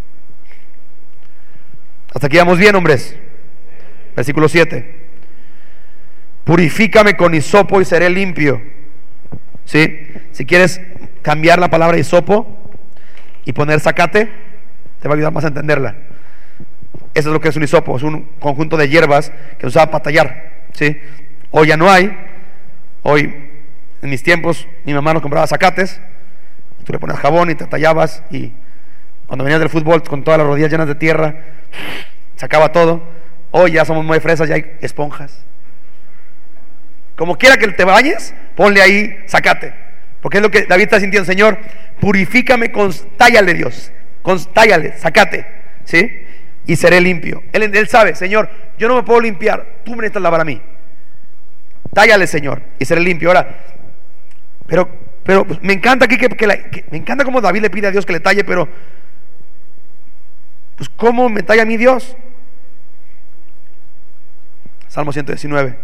Hasta aquí vamos bien, hombres. Versículo 7. Purifícame con hisopo y seré limpio. ¿Sí? Si quieres cambiar la palabra hisopo y poner zacate, te va a ayudar más a entenderla. Eso es lo que es un hisopo, es un conjunto de hierbas que se usaba para tallar. ¿Sí? Hoy ya no hay. Hoy, en mis tiempos, mi mamá nos compraba zacates. Tú le pones jabón y te tallabas, y cuando venías del fútbol con todas las rodillas llenas de tierra, sacaba todo. Hoy ya somos muy fresas, ya hay esponjas. Como quiera que te bañes, ponle ahí zacate, porque es lo que David está sintiendo. Señor, purifícame tállale, Dios, tállale, zacate, ¿sí? Y seré limpio. Él sabe, Señor, yo no me puedo limpiar, tú me necesitas lavar a mí. Tállale, Señor, y seré limpio. Ahora, pero pues, me encanta aquí me encanta como David le pide a Dios que le talle, pero pues ¿cómo me talla a mí Dios? Salmo 119.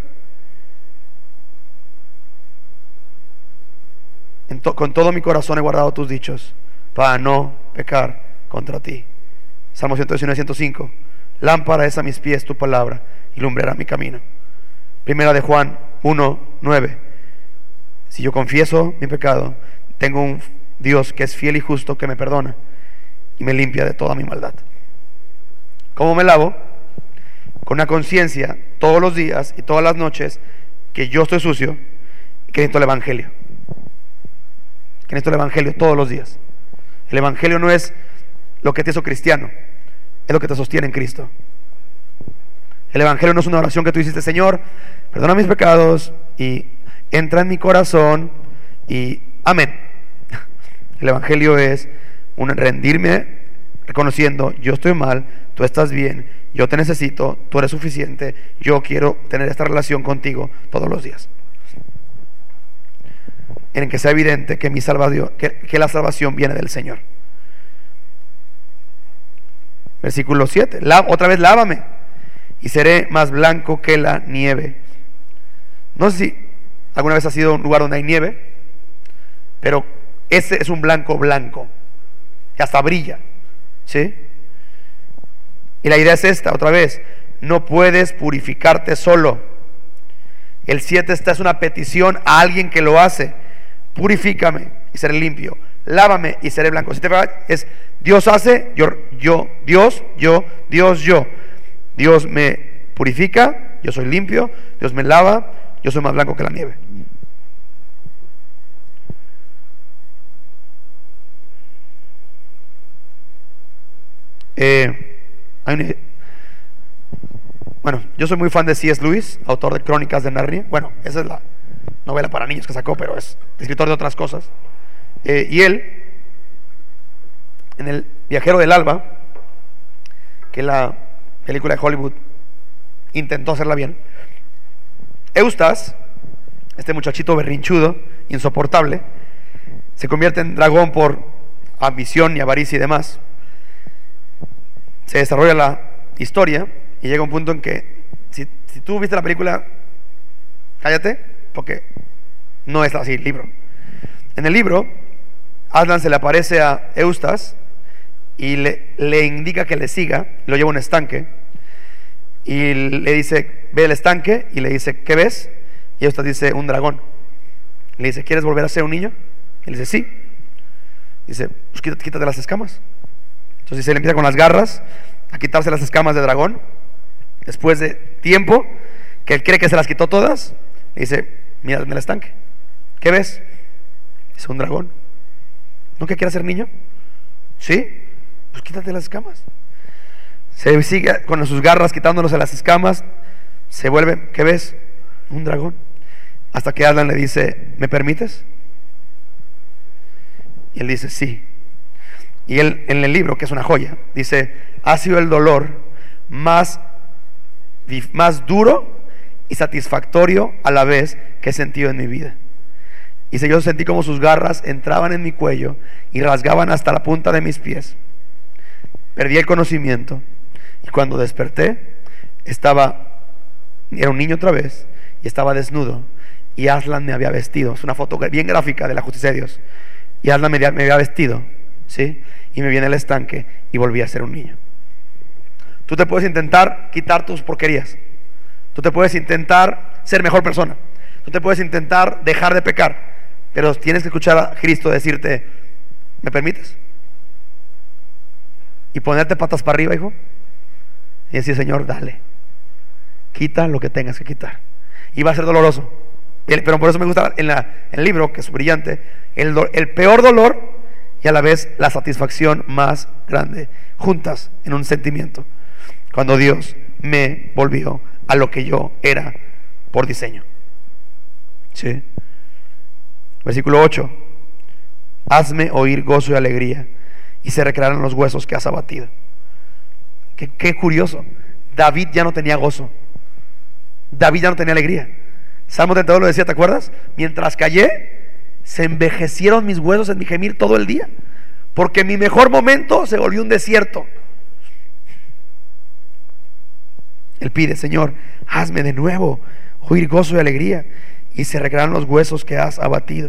Con todo mi corazón he guardado tus dichos para no pecar contra ti. Salmo 119, 105. Lámpara es a mis pies tu palabra y lumbrera mi camino. Primera de Juan 1, 9. Si yo confieso mi pecado, tengo un Dios que es fiel y justo, que me perdona y me limpia de toda mi maldad. ¿Cómo me lavo? Con una conciencia todos los días y todas las noches que yo estoy sucio y que necesito el Evangelio. Que necesito el Evangelio todos los días. El Evangelio no es lo que te hizo cristiano, es lo que te sostiene en Cristo. El Evangelio no es una oración que tú hiciste: Señor, perdona mis pecados y entra en mi corazón y amén. El Evangelio es un rendirme reconociendo: yo estoy mal, tú estás bien, yo te necesito, tú eres suficiente, yo quiero tener esta relación contigo todos los días, en el que sea evidente que mi salvación, que la salvación viene del Señor. Versículo 7. Otra vez, lávame y seré más blanco que la nieve. No sé si alguna vez has ido a un lugar donde hay nieve, pero ese es un blanco blanco, que hasta brilla, ¿sí? Y la idea es esta, otra vez: no puedes purificarte solo. El 7 es una petición a alguien que lo hace. Purifícame y seré limpio, lávame y seré blanco. Si te fijas, es Dios hace, Dios me purifica, yo soy limpio, Dios me lava, yo soy más blanco que la nieve. Hay un, bueno, yo soy muy fan de C.S. Lewis, autor de Crónicas de Narnia. Bueno, esa es la novela para niños que sacó, pero es escritor de otras cosas. Y él, en El Viajero del Alba, que la película de Hollywood intentó hacerla bien, Eustace, este muchachito berrinchudo, insoportable, se convierte en dragón por ambición y avaricia y demás. Se desarrolla la historia y llega un punto en que si tú viste la película, cállate, porque no es así el libro. En el libro, Aslan se le aparece a Eustace y le indica que le siga, lo lleva a un estanque y le dice, ve el estanque, y le dice, ¿qué ves? Y Eustace dice, un dragón. Le dice, ¿quieres volver a ser un niño? Y le dice, sí. Dice, pues quítate las escamas. Entonces él empieza con las garras a quitarse las escamas de dragón. Después de tiempo, que él cree que se las quitó todas, le dice, mira en el estanque, ¿qué ves? Dice, un dragón. ¿No que quieras ser niño? Sí, pues quítate las escamas. Se sigue con sus garras quitándose las escamas. Se vuelve, ¿qué ves? Un dragón. Hasta que Aslan le dice, ¿me permites? Y él dice, sí. Y él, en el libro, que es una joya, dice, ha sido el dolor más duro y satisfactorio a la vez que he sentido en mi vida. Dice, yo sentí como sus garras entraban en mi cuello y rasgaban hasta la punta de mis pies. Perdí el conocimiento y cuando desperté era un niño otra vez y estaba desnudo y Aslan me había vestido. Es una foto bien gráfica de la justicia de Dios. Y Aslan me había vestido, ¿sí? Y me vi en el estanque y volví a ser un niño. Tú te puedes intentar quitar tus porquerías. Tú te puedes intentar ser mejor persona. Tú te puedes intentar dejar de pecar. Pero tienes que escuchar a Cristo decirte, ¿me permites? Y ponerte patas para arriba, hijo. Y decir, Señor, dale. Quita lo que tengas que quitar. Y va a ser doloroso. Pero por eso me gusta en el libro, que es brillante, el peor dolor y a la vez la satisfacción más grande, juntas en un sentimiento, cuando Dios me volvió a lo que yo era por diseño. ¿Sí? Versículo 8: hazme oír gozo y alegría, y se recrearán los huesos que has abatido. Qué curioso. David ya no tenía gozo. David ya no tenía alegría. Salmo 32 lo decía, ¿te acuerdas? Mientras callé, se envejecieron mis huesos en mi gemir todo el día, porque mi mejor momento se volvió un desierto. Él pide, Señor, hazme de nuevo oír gozo y alegría, y se recrearán los huesos que has abatido.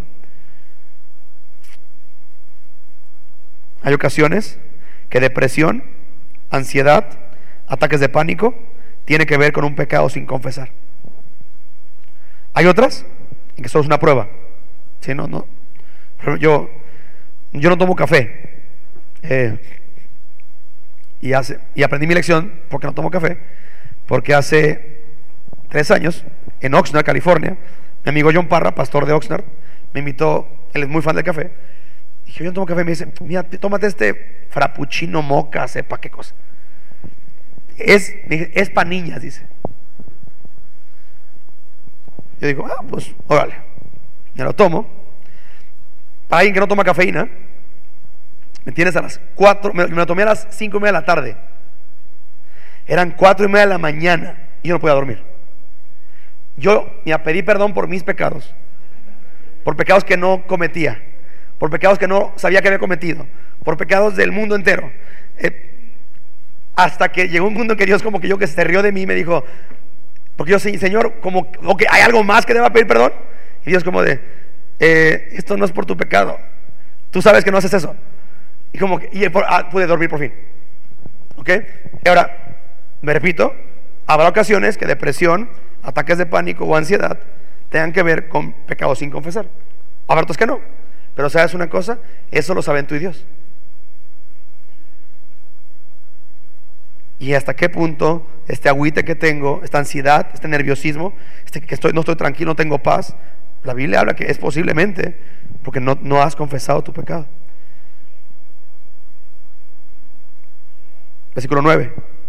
Hay ocasiones que depresión, ansiedad, ataques de pánico tiene que ver con un pecado sin confesar. Hay otras en que solo es una prueba. ¿Sí? No. Yo no tomo café, y aprendí mi lección porque no tomo café, porque hace 3 años en Oxnard, California, mi amigo John Parra, pastor de Oxnard, me invitó. Él es muy fan del café. Dije, yo no tomo café. Me dice, mira, tómate este frappuccino moca, sepa qué cosa. Es para niñas, dice. Yo digo, pues, órale, me lo tomo. Para alguien que no toma cafeína, me tienes a las 4, me lo tomé a las 5:30 de la tarde. Eran 4:30 de la mañana y yo no podía dormir. Yo me pedí perdón por mis pecados, por pecados que no cometía, por pecados que no sabía que había cometido, por pecados del mundo entero, hasta que llegó un punto en que Dios como que se rió de mí y me dijo, porque yo, Señor, como que hay algo más que deba pedir perdón. Y Dios como de, esto no es por tu pecado, tú sabes que no haces eso. Y como que pude dormir por fin. ¿Ok? Y ahora, me repito, habrá ocasiones que depresión, ataques de pánico o ansiedad tengan que ver con pecados sin confesar. Habrá otros que no. Pero ¿sabes una cosa? Eso lo saben tú y Dios. Y hasta qué punto este agüite que tengo, esta ansiedad, este nerviosismo, no estoy tranquilo, no tengo paz. La Biblia habla que es posiblemente porque no has confesado tu pecado. Versículo 9.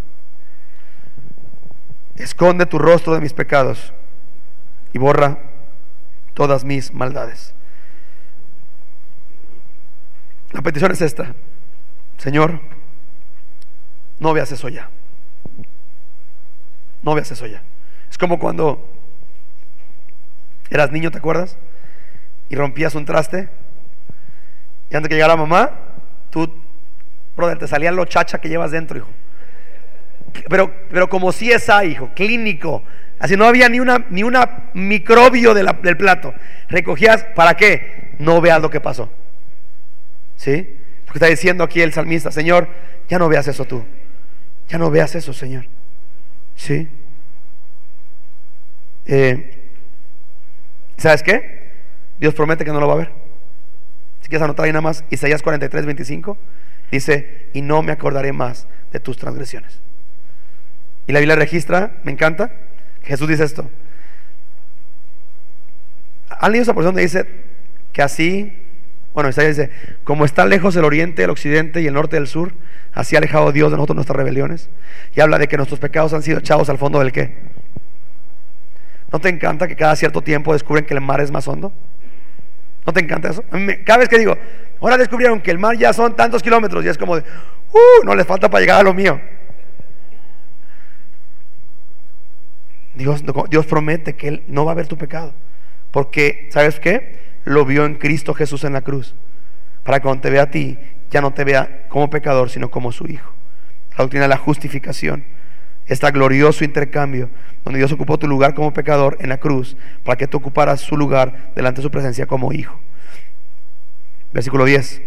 Esconde tu rostro de mis pecados y borra todas mis maldades. La petición es esta: Señor, no veas eso ya. No veas eso ya. Es como cuando eras niño, ¿te acuerdas? Y rompías un traste, y antes de que llegara mamá, tú, brother, te salía lo chacha que llevas dentro, hijo. Pero como si esa, hijo, clínico. Así no había ni una microbio del plato. Recogías, ¿para qué? No veas lo que pasó. ¿Sí? Porque está diciendo aquí el salmista: Señor, ya no veas eso tú. Ya no veas eso, Señor. ¿Sí? ¿Sabes qué? Dios promete que no lo va a ver. Si quieres anotar ahí nada más, Isaías 43:25 dice: y no me acordaré más de tus transgresiones. Y la Biblia registra, me encanta, que Jesús dice esto. ¿Han leído esa porción donde dice que así, bueno, Isaías dice: como está lejos el oriente, el occidente y el norte del sur, así ha alejado Dios de nosotros nuestras rebeliones? Y habla de que nuestros pecados han sido echados al fondo del ¿qué? ¿No te encanta que cada cierto tiempo descubren que el mar es más hondo? ¿No te encanta eso? Cada vez que digo, ahora descubrieron que el mar ya son tantos kilómetros, y es como de, no les falta para llegar a lo mío. Dios promete que Él no va a ver tu pecado, porque ¿sabes qué? Lo vio en Cristo Jesús en la cruz, para que cuando te vea a ti, ya no te vea como pecador, sino como su hijo. La doctrina de la justificación, este glorioso intercambio donde Dios ocupó tu lugar como pecador en la cruz, para que tú ocuparas su lugar delante de su presencia como hijo. Versículo 10.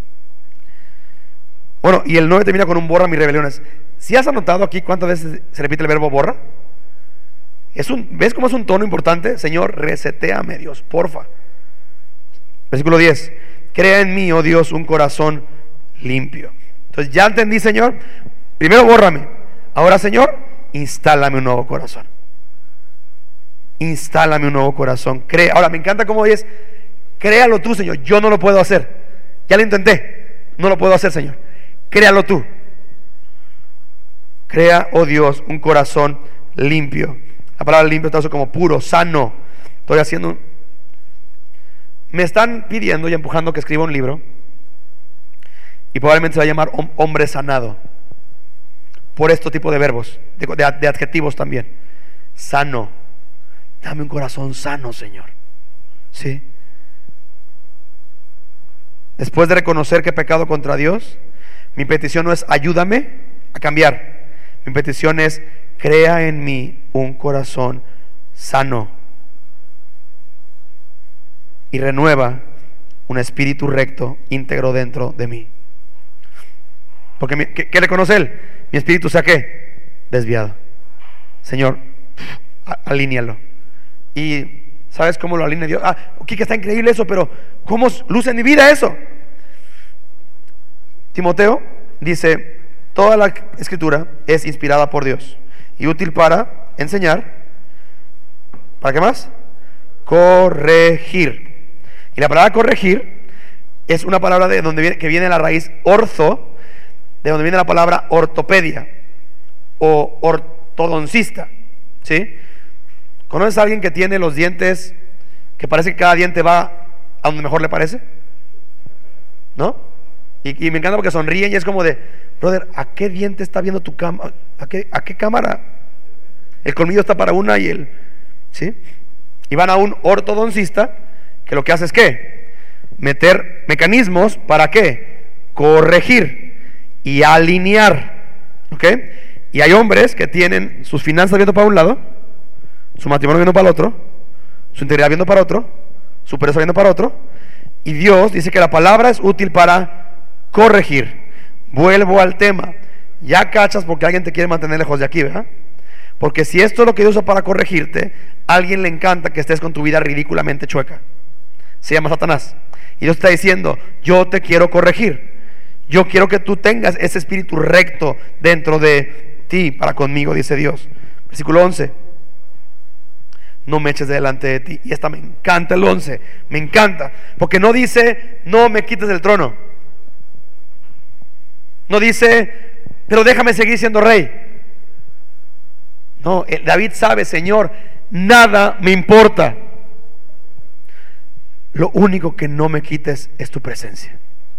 Bueno, y el 9 termina con un borra mis rebeliones. ¿Si has anotado aquí cuántas veces se repite el verbo borra? ¿Ves cómo es un tono importante? Señor, resetéame, Dios, porfa. Versículo 10. Crea en mí, oh Dios, un corazón limpio. Entonces ya entendí, Señor. Primero bórrame. Ahora, Señor, instálame un nuevo corazón. Instálame un nuevo corazón. Ahora me encanta cómo dices: créalo tú, Señor. Yo no lo puedo hacer. Ya lo intenté. No lo puedo hacer, Señor. Créalo tú. Crea, oh Dios, un corazón limpio. La palabra limpio está como puro, sano. Estoy haciendo. Me están pidiendo y empujando que escriba un libro, y probablemente se va a llamar Hombre Sanado, por este tipo de verbos, de adjetivos también. Sano. Dame un corazón sano, Señor. ¿Sí? Después de reconocer que he pecado contra Dios, mi petición no es ayúdame a cambiar. Mi petición es: crea en mí un corazón sano y renueva un espíritu recto, íntegro dentro de mí. Porque ¿qué reconoce Él? Mi espíritu sea ¿qué? Desviado. Señor, alínealo. Y ¿sabes cómo lo alinea Dios? Que está increíble eso, pero ¿cómo luce en mi vida eso? Timoteo dice: toda la escritura es inspirada por Dios y útil para enseñar. ¿Para qué más? Corregir. Y la palabra corregir es una palabra que viene la raíz orzo, de donde viene la palabra ortopedia o ortodoncista. ¿Sí? ¿Conoces a alguien que tiene los dientes que parece que cada diente va a donde mejor le parece? ¿No? Y me encanta porque sonríen y es como de: brother, ¿a qué diente está viendo tu cámara? ¿A qué cámara? El colmillo está para una y el... ¿Sí? Y van a un ortodoncista, que lo que hace es ¿qué? Meter mecanismos para ¿qué? Corregir y alinear. ¿Ok? Y hay hombres que tienen sus finanzas viendo para un lado, su matrimonio viendo para el otro, su integridad viendo para otro, su pereza viendo para otro. Y Dios dice que la palabra es útil para corregir. Vuelvo al tema. Ya cachas porque alguien te quiere mantener lejos de aquí, ¿verdad? Porque si esto es lo que Dios usa para corregirte, a alguien le encanta que estés con tu vida ridículamente chueca. Se llama Satanás. Y Dios está diciendo: yo te quiero corregir. Yo quiero que tú tengas ese espíritu recto dentro de ti para conmigo, dice Dios. Versículo 11. No me eches delante de ti. Y esta me encanta, el 11. Me encanta. Porque no dice: no me quites del trono. No dice: pero déjame seguir siendo rey. No, David sabe, Señor, nada me importa. Lo único que no me quites es tu presencia.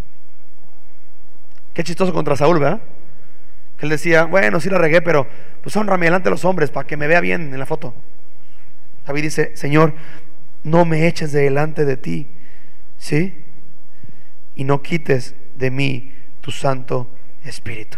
Qué chistoso contra Saúl, ¿verdad? Que él decía, bueno, sí la regué, pero pues hónrame delante de los hombres para que me vea bien en la foto. David dice, Señor, no me eches de delante de ti, ¿sí? Y no quites de mí tu Santo Espíritu.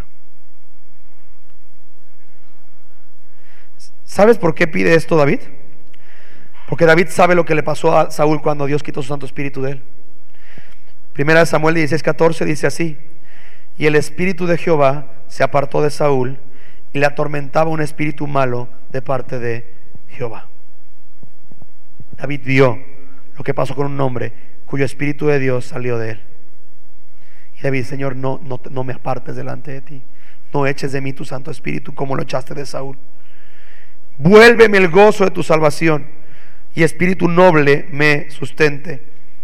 ¿Sabes por qué pide esto David? Porque David sabe lo que le pasó a Saúl cuando Dios quitó su Santo Espíritu de él. Primera de Samuel 16:14 dice así: y el espíritu de Jehová se apartó de Saúl, y le atormentaba un espíritu malo de parte de Jehová. David vio lo que pasó con un hombre cuyo espíritu de Dios salió de él. Y David, Señor, no me apartes delante de ti, no eches de mí tu Santo Espíritu como lo echaste de Saúl. Vuélveme el gozo de tu salvación, y espíritu noble me sustente.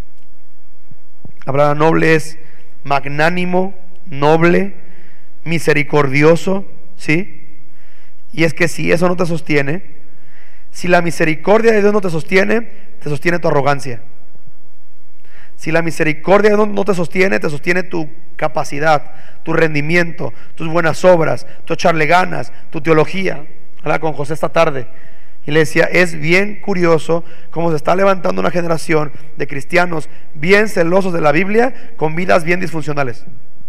La palabra noble es magnánimo, noble, misericordioso, ¿sí? Y es que si eso no te sostiene, si la misericordia de Dios no te sostiene tu arrogancia. Si la misericordia de Dios no te sostiene tu capacidad, tu rendimiento, tus buenas obras, tu echarle ganas, tu teología. Hablaba con José esta tarde y le decía, es bien curioso cómo se está levantando una generación de cristianos bien celosos de la Biblia con vidas bien disfuncionales.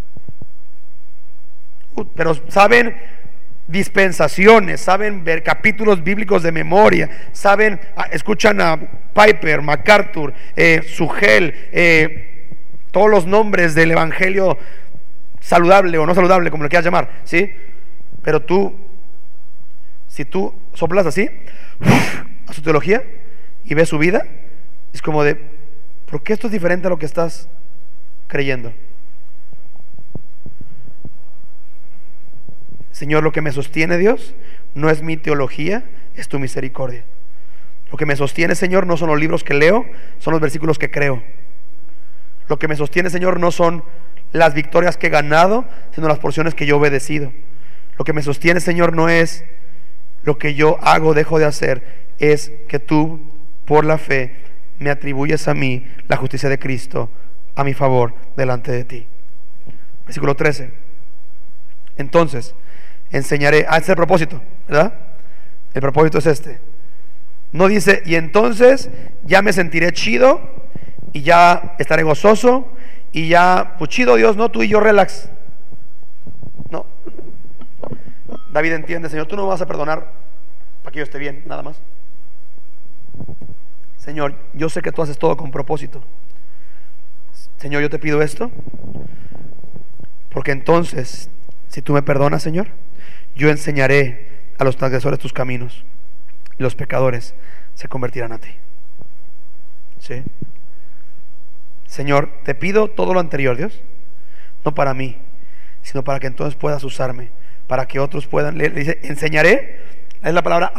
Pero saben dispensaciones, saben ver capítulos bíblicos de memoria, saben, escuchan a Piper, MacArthur, Sugel, todos los nombres del evangelio saludable o no saludable, como lo quieras llamar, ¿sí? Pero si tú soplas así a su teología y ves su vida, es como de, ¿por qué esto es diferente a lo que estás creyendo? Señor, lo que me sostiene, Dios, no es mi teología, es tu misericordia. Lo que me sostiene, Señor, no son los libros que leo, son los versículos que creo. Lo que me sostiene, Señor, no son las victorias que he ganado, sino las porciones que yo he obedecido. Lo que me sostiene, Señor, no es lo que yo hago, dejo de hacer, es que tú, por la fe, me atribuyes a mí la justicia de Cristo a mi favor delante de ti. Versículo 13. Entonces enseñaré, este es el propósito, ¿verdad? El propósito es este. No dice, y entonces ya me sentiré chido y ya estaré gozoso y ya, pues chido Dios, no, tú y yo relax. No. David entiende, Señor, tú no me vas a perdonar para que yo esté bien, nada más. Señor, yo sé que tú haces todo con propósito. Señor, yo te pido esto porque entonces, si tú me perdonas, Señor, yo enseñaré a los transgresores tus caminos y los pecadores se convertirán a ti. ¿Sí? Señor, te pido todo lo anterior, Dios, no para mí, sino para que entonces puedas usarme, para que otros puedan. Le dice, enseñaré, es la palabra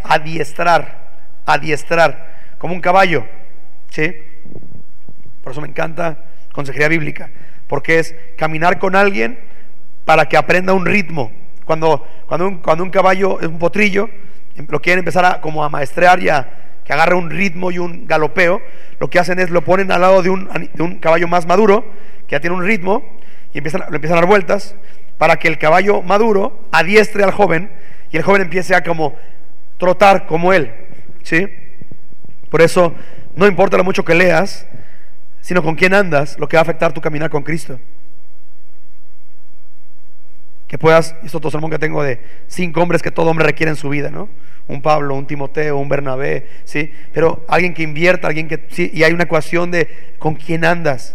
adiestrar, como un caballo, ¿sí? Por eso me encanta consejería bíblica, porque es caminar con alguien para que aprenda un ritmo. Cuando un caballo es un potrillo, lo quieren empezar a maestrear y que agarre un ritmo y un galopeo, lo que hacen es lo ponen al lado de un caballo más maduro, que ya tiene un ritmo, y lo empiezan a dar vueltas, para que el caballo maduro adiestre al joven, y el joven empiece a como trotar como él, ¿sí? Por eso, no importa lo mucho que leas, sino con quién andas, lo que va a afectar tu caminar con Cristo. Que puedas, esto es otro sermón que tengo de 5 hombres que todo hombre requiere en su vida, ¿no? Un Pablo, un Timoteo, un Bernabé, ¿sí? Pero alguien que invierta, alguien que, sí, y hay una ecuación de con quién andas.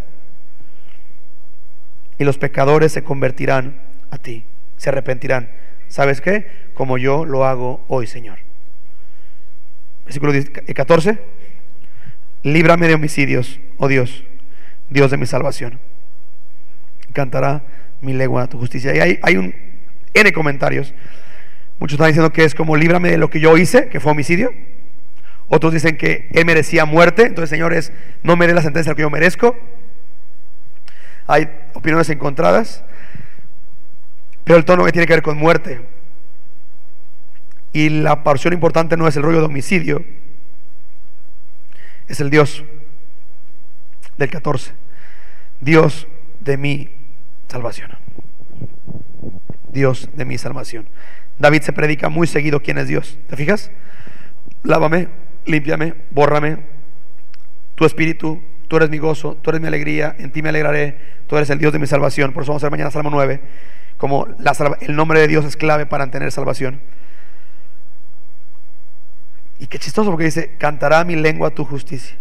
Y los pecadores se convertirán a ti, se arrepentirán. ¿Sabes qué? Como yo lo hago hoy, Señor. Versículo 14. Líbrame de homicidios, oh Dios, Dios de mi salvación. Cantará mi lengua a tu justicia. Y hay un N comentarios. Muchos están diciendo que es como líbrame de lo que yo hice, que fue homicidio. Otros dicen que él merecía muerte, entonces, señores, no me dé la sentencia que yo merezco. Hay opiniones encontradas. Pero el tono que tiene que ver con muerte. Y la porción importante no es el rollo de homicidio, es el Dios del 14. Dios de mi salvación. Dios de mi salvación. David se predica muy seguido quién es Dios. ¿Te fijas? Lávame, límpiame, bórrame. Tu espíritu, tú eres mi gozo, tú eres mi alegría, en ti me alegraré, tú eres el Dios de mi salvación. Por eso vamos a ver mañana Salmo 9, como el nombre de Dios es clave para tener salvación. Y qué chistoso porque dice, cantará mi lengua tu justicia.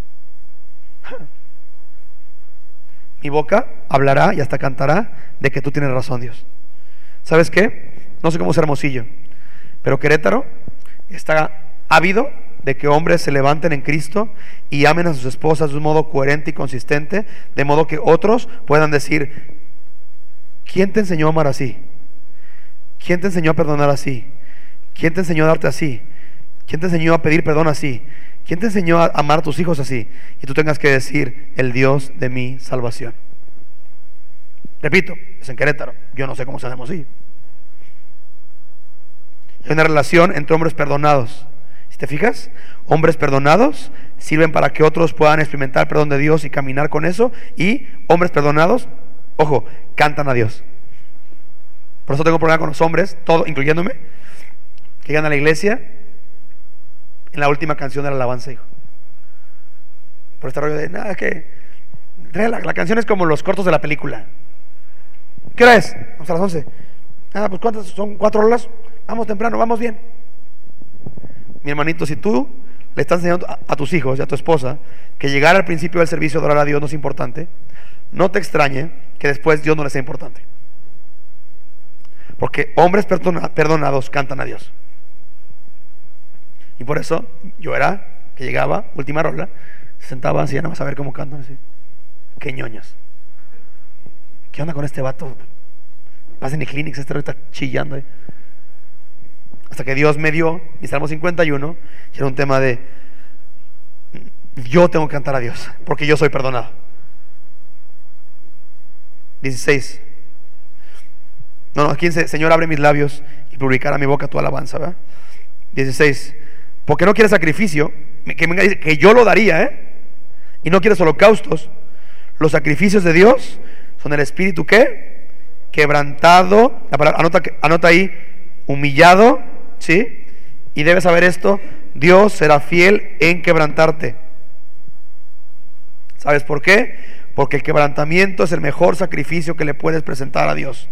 Mi boca hablará y hasta cantará de que tú tienes razón, Dios. ¿Sabes qué? No sé cómo es Hermosillo, pero Querétaro está ávido de que hombres se levanten en Cristo y amen a sus esposas de un modo coherente y consistente, de modo que otros puedan decir, ¿quién te enseñó a amar así? ¿Quién te enseñó a perdonar así? ¿Quién te enseñó a darte así? ¿Quién te enseñó a pedir perdón así? ¿Quién te enseñó a amar a tus hijos así? Y tú tengas que decir, el Dios de mi salvación. Repito, es en Querétaro. Yo no sé cómo se llama así. Hay una relación entre hombres perdonados. Si te fijas, hombres perdonados sirven para que otros puedan experimentar el perdón de Dios y caminar con eso. Y hombres perdonados, ojo, cantan a Dios. Por eso tengo un problema con los hombres, todos, incluyéndome, que llegan a la iglesia en la última canción de la alabanza, hijo. Por este rollo de, nada, que la canción es como los cortos de la película. ¿Qué hora es? Vamos a las 11. Pues ¿cuántas? Son 4 horas. Vamos temprano, vamos bien. Mi hermanito, si tú le estás enseñando a tus hijos y a tu esposa que llegar al principio del servicio de adorar a Dios no es importante, no te extrañe que después Dios no les sea importante. Porque hombres perdonados cantan a Dios. Y por eso yo era que llegaba, última rola, se sentaba así, nada más a ver cómo cantan así. Qué ñoños. ¿Qué onda con este vato? Pasen en Kleenex, este rollo está chillando ahí. Hasta que Dios me dio mi Salmo 51, y era un tema de yo tengo que cantar a Dios, porque yo soy perdonado. 16. Aquí dice, Señor, abre mis labios y publicará mi boca tu alabanza, ¿verdad? 16. Porque no quieres sacrificio, que yo lo daría, y no quieres holocaustos. Los sacrificios de Dios son el espíritu ¿qué? Quebrantado. La palabra, anota ahí, humillado, ¿sí? Y debes saber esto, Dios será fiel en quebrantarte. ¿Sabes por qué? Porque el quebrantamiento es el mejor sacrificio que le puedes presentar a Dios.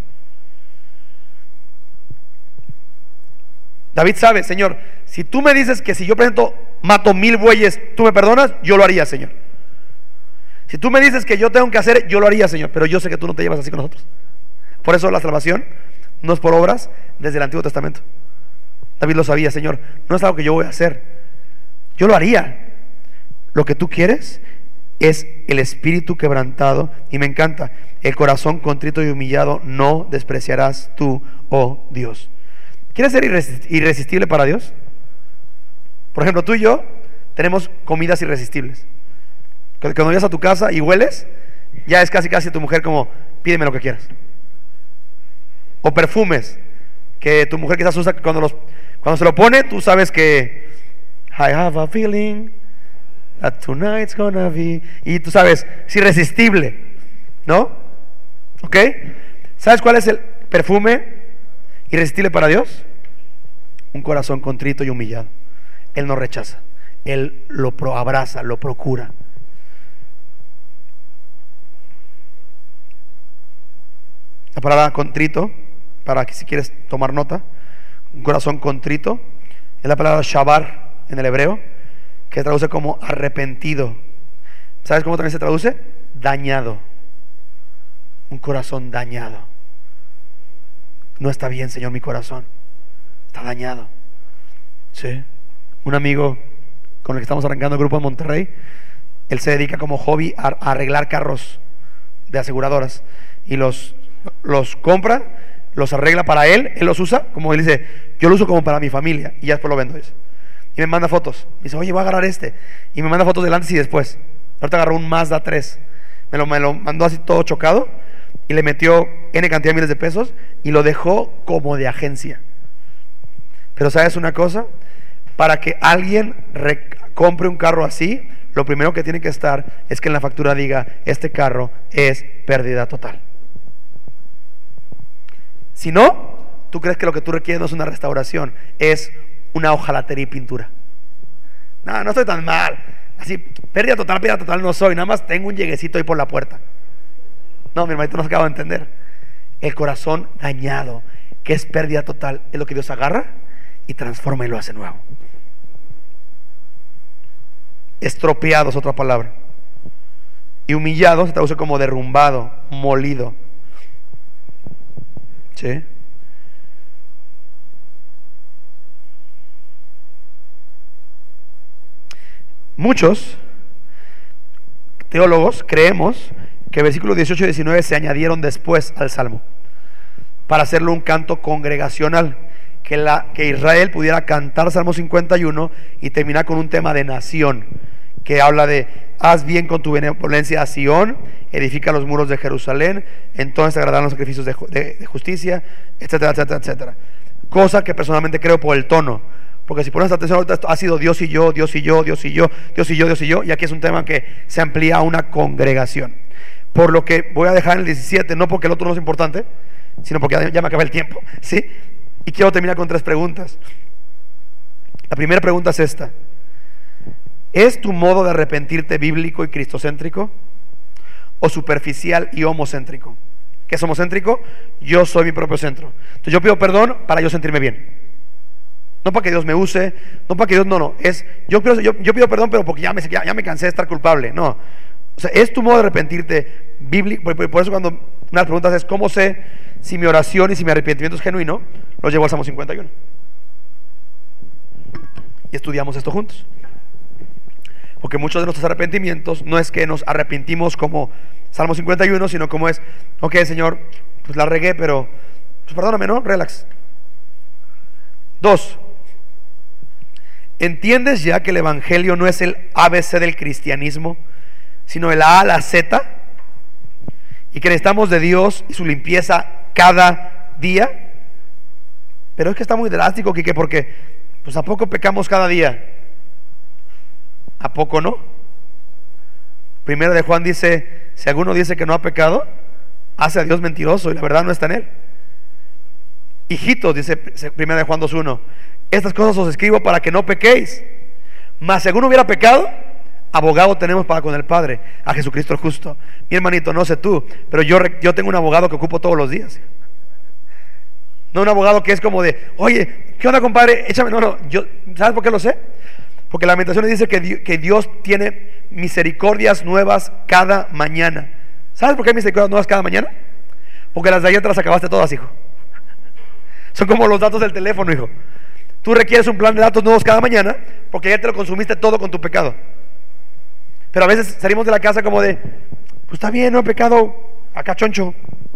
David sabe, Señor, si tú me dices que si yo presento, mato 1000 bueyes, tú me perdonas, yo lo haría, Señor. Si tú me dices que yo tengo que hacer, yo lo haría, Señor, pero yo sé que tú no te llevas así con nosotros. Por eso la salvación no es por obras desde el Antiguo Testamento. David lo sabía, Señor, no es algo que yo voy a hacer, yo lo haría. Lo que tú quieres es el espíritu quebrantado, y me encanta, el corazón contrito y humillado no despreciarás tú, oh Dios. ¿Quieres ser irresistible para Dios? Por ejemplo, tú y yo tenemos comidas irresistibles. Cuando llegas a tu casa y hueles, ya es casi tu mujer como, pídeme lo que quieras. O perfumes que tu mujer quizás usa cuando se lo pone, tú sabes que I have a feeling that tonight's gonna be, y tú sabes, es irresistible, ¿no? ¿Ok? ¿Sabes cuál es el perfume irresistible para Dios? Un corazón contrito y humillado. Él no rechaza, Él lo abraza, lo procura. La palabra contrito, para que si quieres tomar nota, un corazón contrito, es la palabra shabar en el hebreo, que se traduce como arrepentido. ¿Sabes cómo también se traduce? Dañado. Un corazón dañado. No está bien, Señor, mi corazón. Está dañado. Sí. Un amigo con el que estamos arrancando el grupo en Monterrey, él se dedica como hobby a arreglar carros de aseguradoras. Y los compra, los arregla para él los usa, como él dice, yo lo uso como para mi familia, y ya después lo vendo, dice. Y me manda fotos, me dice, oye, voy a agarrar este, y me manda fotos del antes y después. Ahorita agarró un Mazda 3, me lo mandó así todo chocado, y le metió N cantidad de miles de pesos y lo dejó como de agencia. Pero ¿sabes una cosa? Para que alguien compre un carro así, lo primero que tiene que estar es que en la factura diga: este carro es pérdida total. Si no, tú crees que lo que tú requieres no es una restauración, es una hojalatería y pintura. No, no estoy tan mal. Así, pérdida total no soy. Nada más tengo un lleguecito ahí por la puerta. No, mi hermanito no se acaba de entender. El corazón dañado, que es pérdida total, es lo que Dios agarra y transforma y lo hace nuevo. Estropeado es otra palabra. Y humillado se traduce como derrumbado, molido. ¿Sí? Muchos teólogos creemos que versículos 18 y 19 se añadieron después al Salmo para hacerlo un canto congregacional, que Israel pudiera cantar Salmo 51 y terminar con un tema de nación que habla de: haz bien con tu benevolencia a Sión, edifica los muros de Jerusalén, entonces te agradarán los sacrificios de justicia, etcétera, etcétera, etcétera. Cosa que personalmente creo por el tono, porque si pones atención ahorita, ha sido Dios y yo, Dios y yo, Dios y yo, Dios y yo, Dios y yo, y aquí es un tema que se amplía a una congregación. Por lo que voy a dejar en el 17, no porque el otro no es importante, sino porque ya me acaba el tiempo, ¿sí? Y quiero terminar con 3 preguntas. La primera pregunta es esta: ¿es tu modo de arrepentirte bíblico y cristocéntrico o superficial y homocéntrico? ¿Qué es homocéntrico? Yo soy mi propio centro. Entonces yo pido perdón para yo sentirme bien. No para que Dios me use, no para que Dios, no, es yo pido perdón, pero porque ya me cansé de estar culpable. No, o sea, es tu modo de arrepentirte bíblico. Por eso cuando una de las preguntas es: ¿cómo sé si mi oración y si mi arrepentimiento es genuino? Lo llevo al Salmo 51 y estudiamos esto juntos, porque muchos de nuestros arrepentimientos no es que nos arrepentimos como Salmo 51, sino como es: ok, Señor, pues la regué, pero pues perdóname, ¿no? Relax. 2. ¿Entiendes ya que el evangelio no es el ABC del cristianismo, sino el A a la Z? Y que necesitamos de Dios y su limpieza cada día. Pero es que está muy drástico, Quique, porque pues ¿a poco pecamos cada día? ¿A poco no? Primero de Juan dice: si alguno dice que no ha pecado, hace a Dios mentiroso y la verdad no está en él. Hijitos, dice primero de Juan 2:1, estas cosas os escribo para que no pequéis. Mas si alguno hubiera pecado, abogado tenemos para con el Padre, a Jesucristo el justo. Mi hermanito, no sé tú, pero yo tengo un abogado que ocupo todos los días. No un abogado que es como de: oye, ¿qué onda, compadre? Échame. No, ¿sabes por qué lo sé? Porque la Lamentaciones dice que Dios tiene misericordias nuevas cada mañana. ¿Sabes por qué hay misericordias nuevas cada mañana? Porque las de ayer te las acabaste todas, hijo. Son como los datos del teléfono, hijo. Tú requieres un plan de datos nuevos cada mañana porque ayer te lo consumiste todo con tu pecado. Pero a veces salimos de la casa como de: pues está bien, no he pecado acá, choncho.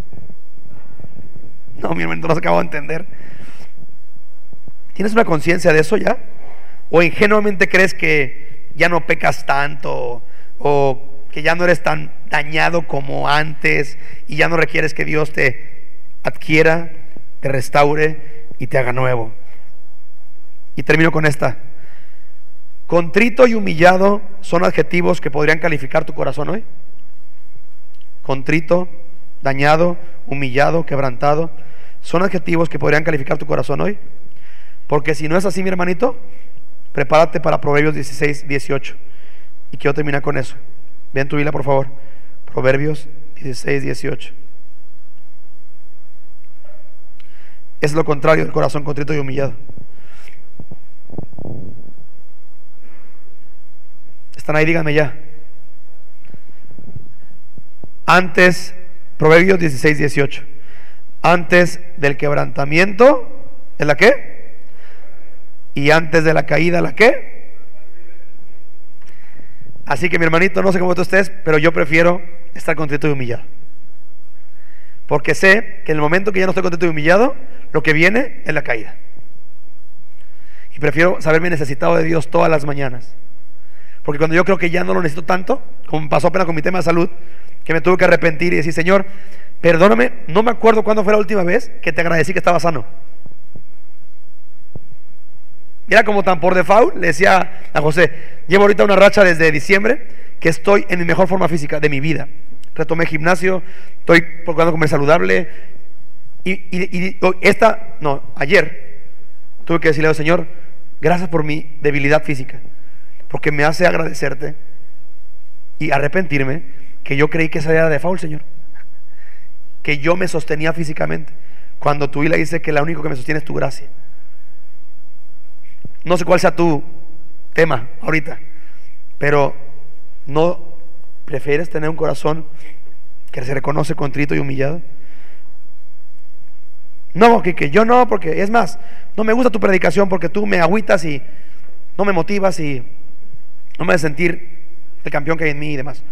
No, mi hermano, no se acabó de entender. ¿Tienes una conciencia de eso ya? ¿O ingenuamente crees que ya no pecas tanto, o que ya no eres tan dañado como antes y ya no requieres que Dios te adquiera, te restaure y te haga nuevo? Y termino con esta: contrito y humillado son adjetivos que podrían calificar tu corazón hoy. Contrito, dañado, humillado, quebrantado, son adjetivos que podrían calificar tu corazón hoy. Porque si no es así, mi hermanito, prepárate para Proverbios 16:18. Y quiero terminar con eso. Ven tu Biblia, por favor. Proverbios 16:18. Es lo contrario del corazón contrito y humillado. ¿Están ahí? Díganme ya. Antes, Proverbios 16:18. Antes del quebrantamiento, ¿es la qué? Y antes de la caída, ¿la qué? Así que, mi hermanito, no sé cómo tú estés, pero yo prefiero estar contrito y humillado. Porque sé que en el momento que ya no estoy contrito y humillado, lo que viene es la caída. Y prefiero saberme necesitado de Dios todas las mañanas. Porque cuando yo creo que ya no lo necesito tanto, como pasó apenas con mi tema de salud, que me tuve que arrepentir y decir: Señor, perdóname, no me acuerdo cuándo fue la última vez que te agradecí que estaba sano. Era como tan por default, le decía a José, llevo ahorita una racha desde diciembre que estoy en mi mejor forma física de mi vida. Retomé gimnasio, estoy procurando comer saludable. Ayer tuve que decirle al Señor, gracias por mi debilidad física, porque me hace agradecerte y arrepentirme que yo creí que esa era de default, Señor, que yo me sostenía físicamente, cuando tu Biblia dice que lo único que me sostiene es tu gracia. No sé cuál sea tu tema ahorita, pero ¿no prefieres tener un corazón que se reconoce contrito y humillado? No, que yo no, porque es más, no me gusta tu predicación porque tú me agüitas y no me motivas y no me haces sentir el campeón que hay en mí y demás.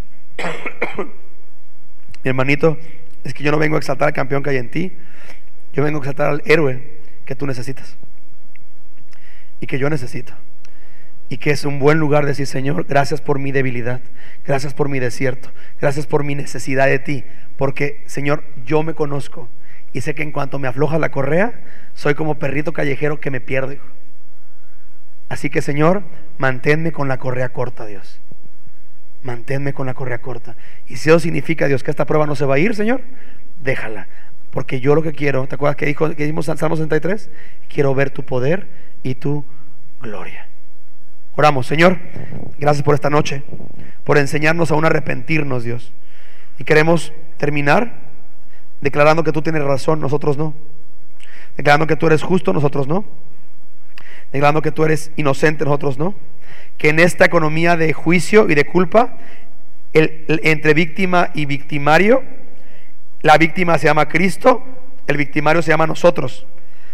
Mi hermanito, es que yo no vengo a exaltar al campeón que hay en ti, yo vengo a exaltar al héroe que tú necesitas y que yo necesito, y que es un buen lugar decir, Señor, gracias por mi debilidad, gracias por mi desierto, gracias por mi necesidad de ti, porque Señor, yo me conozco y sé que en cuanto me afloja la correa soy como perrito callejero que me pierdo, hijo. Así que Señor, manténme con la correa corta, Dios, manténme con la correa corta, y si eso significa, Dios, que esta prueba no se va a ir, Señor, déjala, porque yo lo que quiero, ¿te acuerdas que dijimos en Salmo 63? Quiero ver tu poder y tu gloria. Oramos. Señor, gracias por esta noche, por enseñarnos aún a arrepentirnos, Dios, y queremos terminar declarando que tú tienes razón, nosotros no, declarando que tú eres justo, nosotros no, declarando que tú eres inocente, nosotros no, que en esta economía de juicio y de culpa, entre víctima y victimario, la víctima se llama Cristo, el victimario se llama nosotros,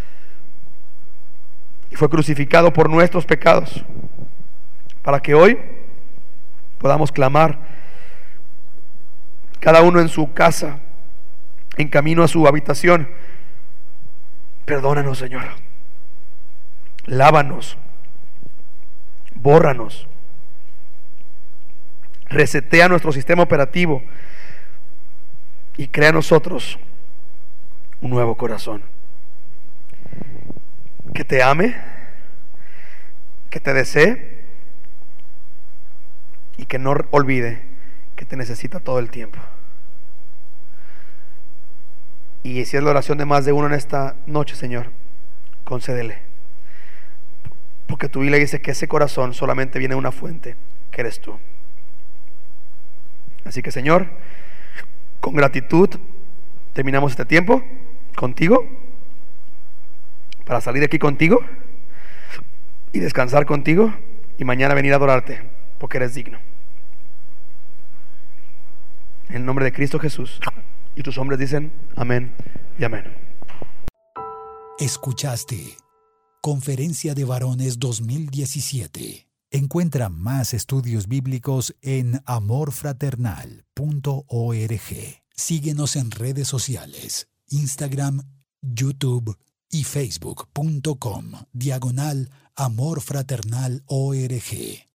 y fue crucificado por nuestros pecados, para que hoy podamos clamar, cada uno en su casa, en camino a su habitación, perdónanos, Señor, lávanos, bórranos, resetea nuestro sistema operativo y crea en nosotros un nuevo corazón que te ame, que te desee y que no olvide que te necesita todo el tiempo. Y si es la oración de más de uno en esta noche, Señor, concédele, porque tu Biblia dice que ese corazón solamente viene de una fuente, que eres tú. Así que, Señor, con gratitud terminamos este tiempo contigo, para salir de aquí contigo y descansar contigo, y mañana venir a adorarte porque eres digno. En el nombre de Cristo Jesús, y tus hombres dicen amén y amén. Escuchaste Conferencia de Varones 2017. Encuentra más estudios bíblicos en amorfraternal.org. Síguenos en redes sociales, Instagram, YouTube y Facebook.com/Amor Fraternal ORG.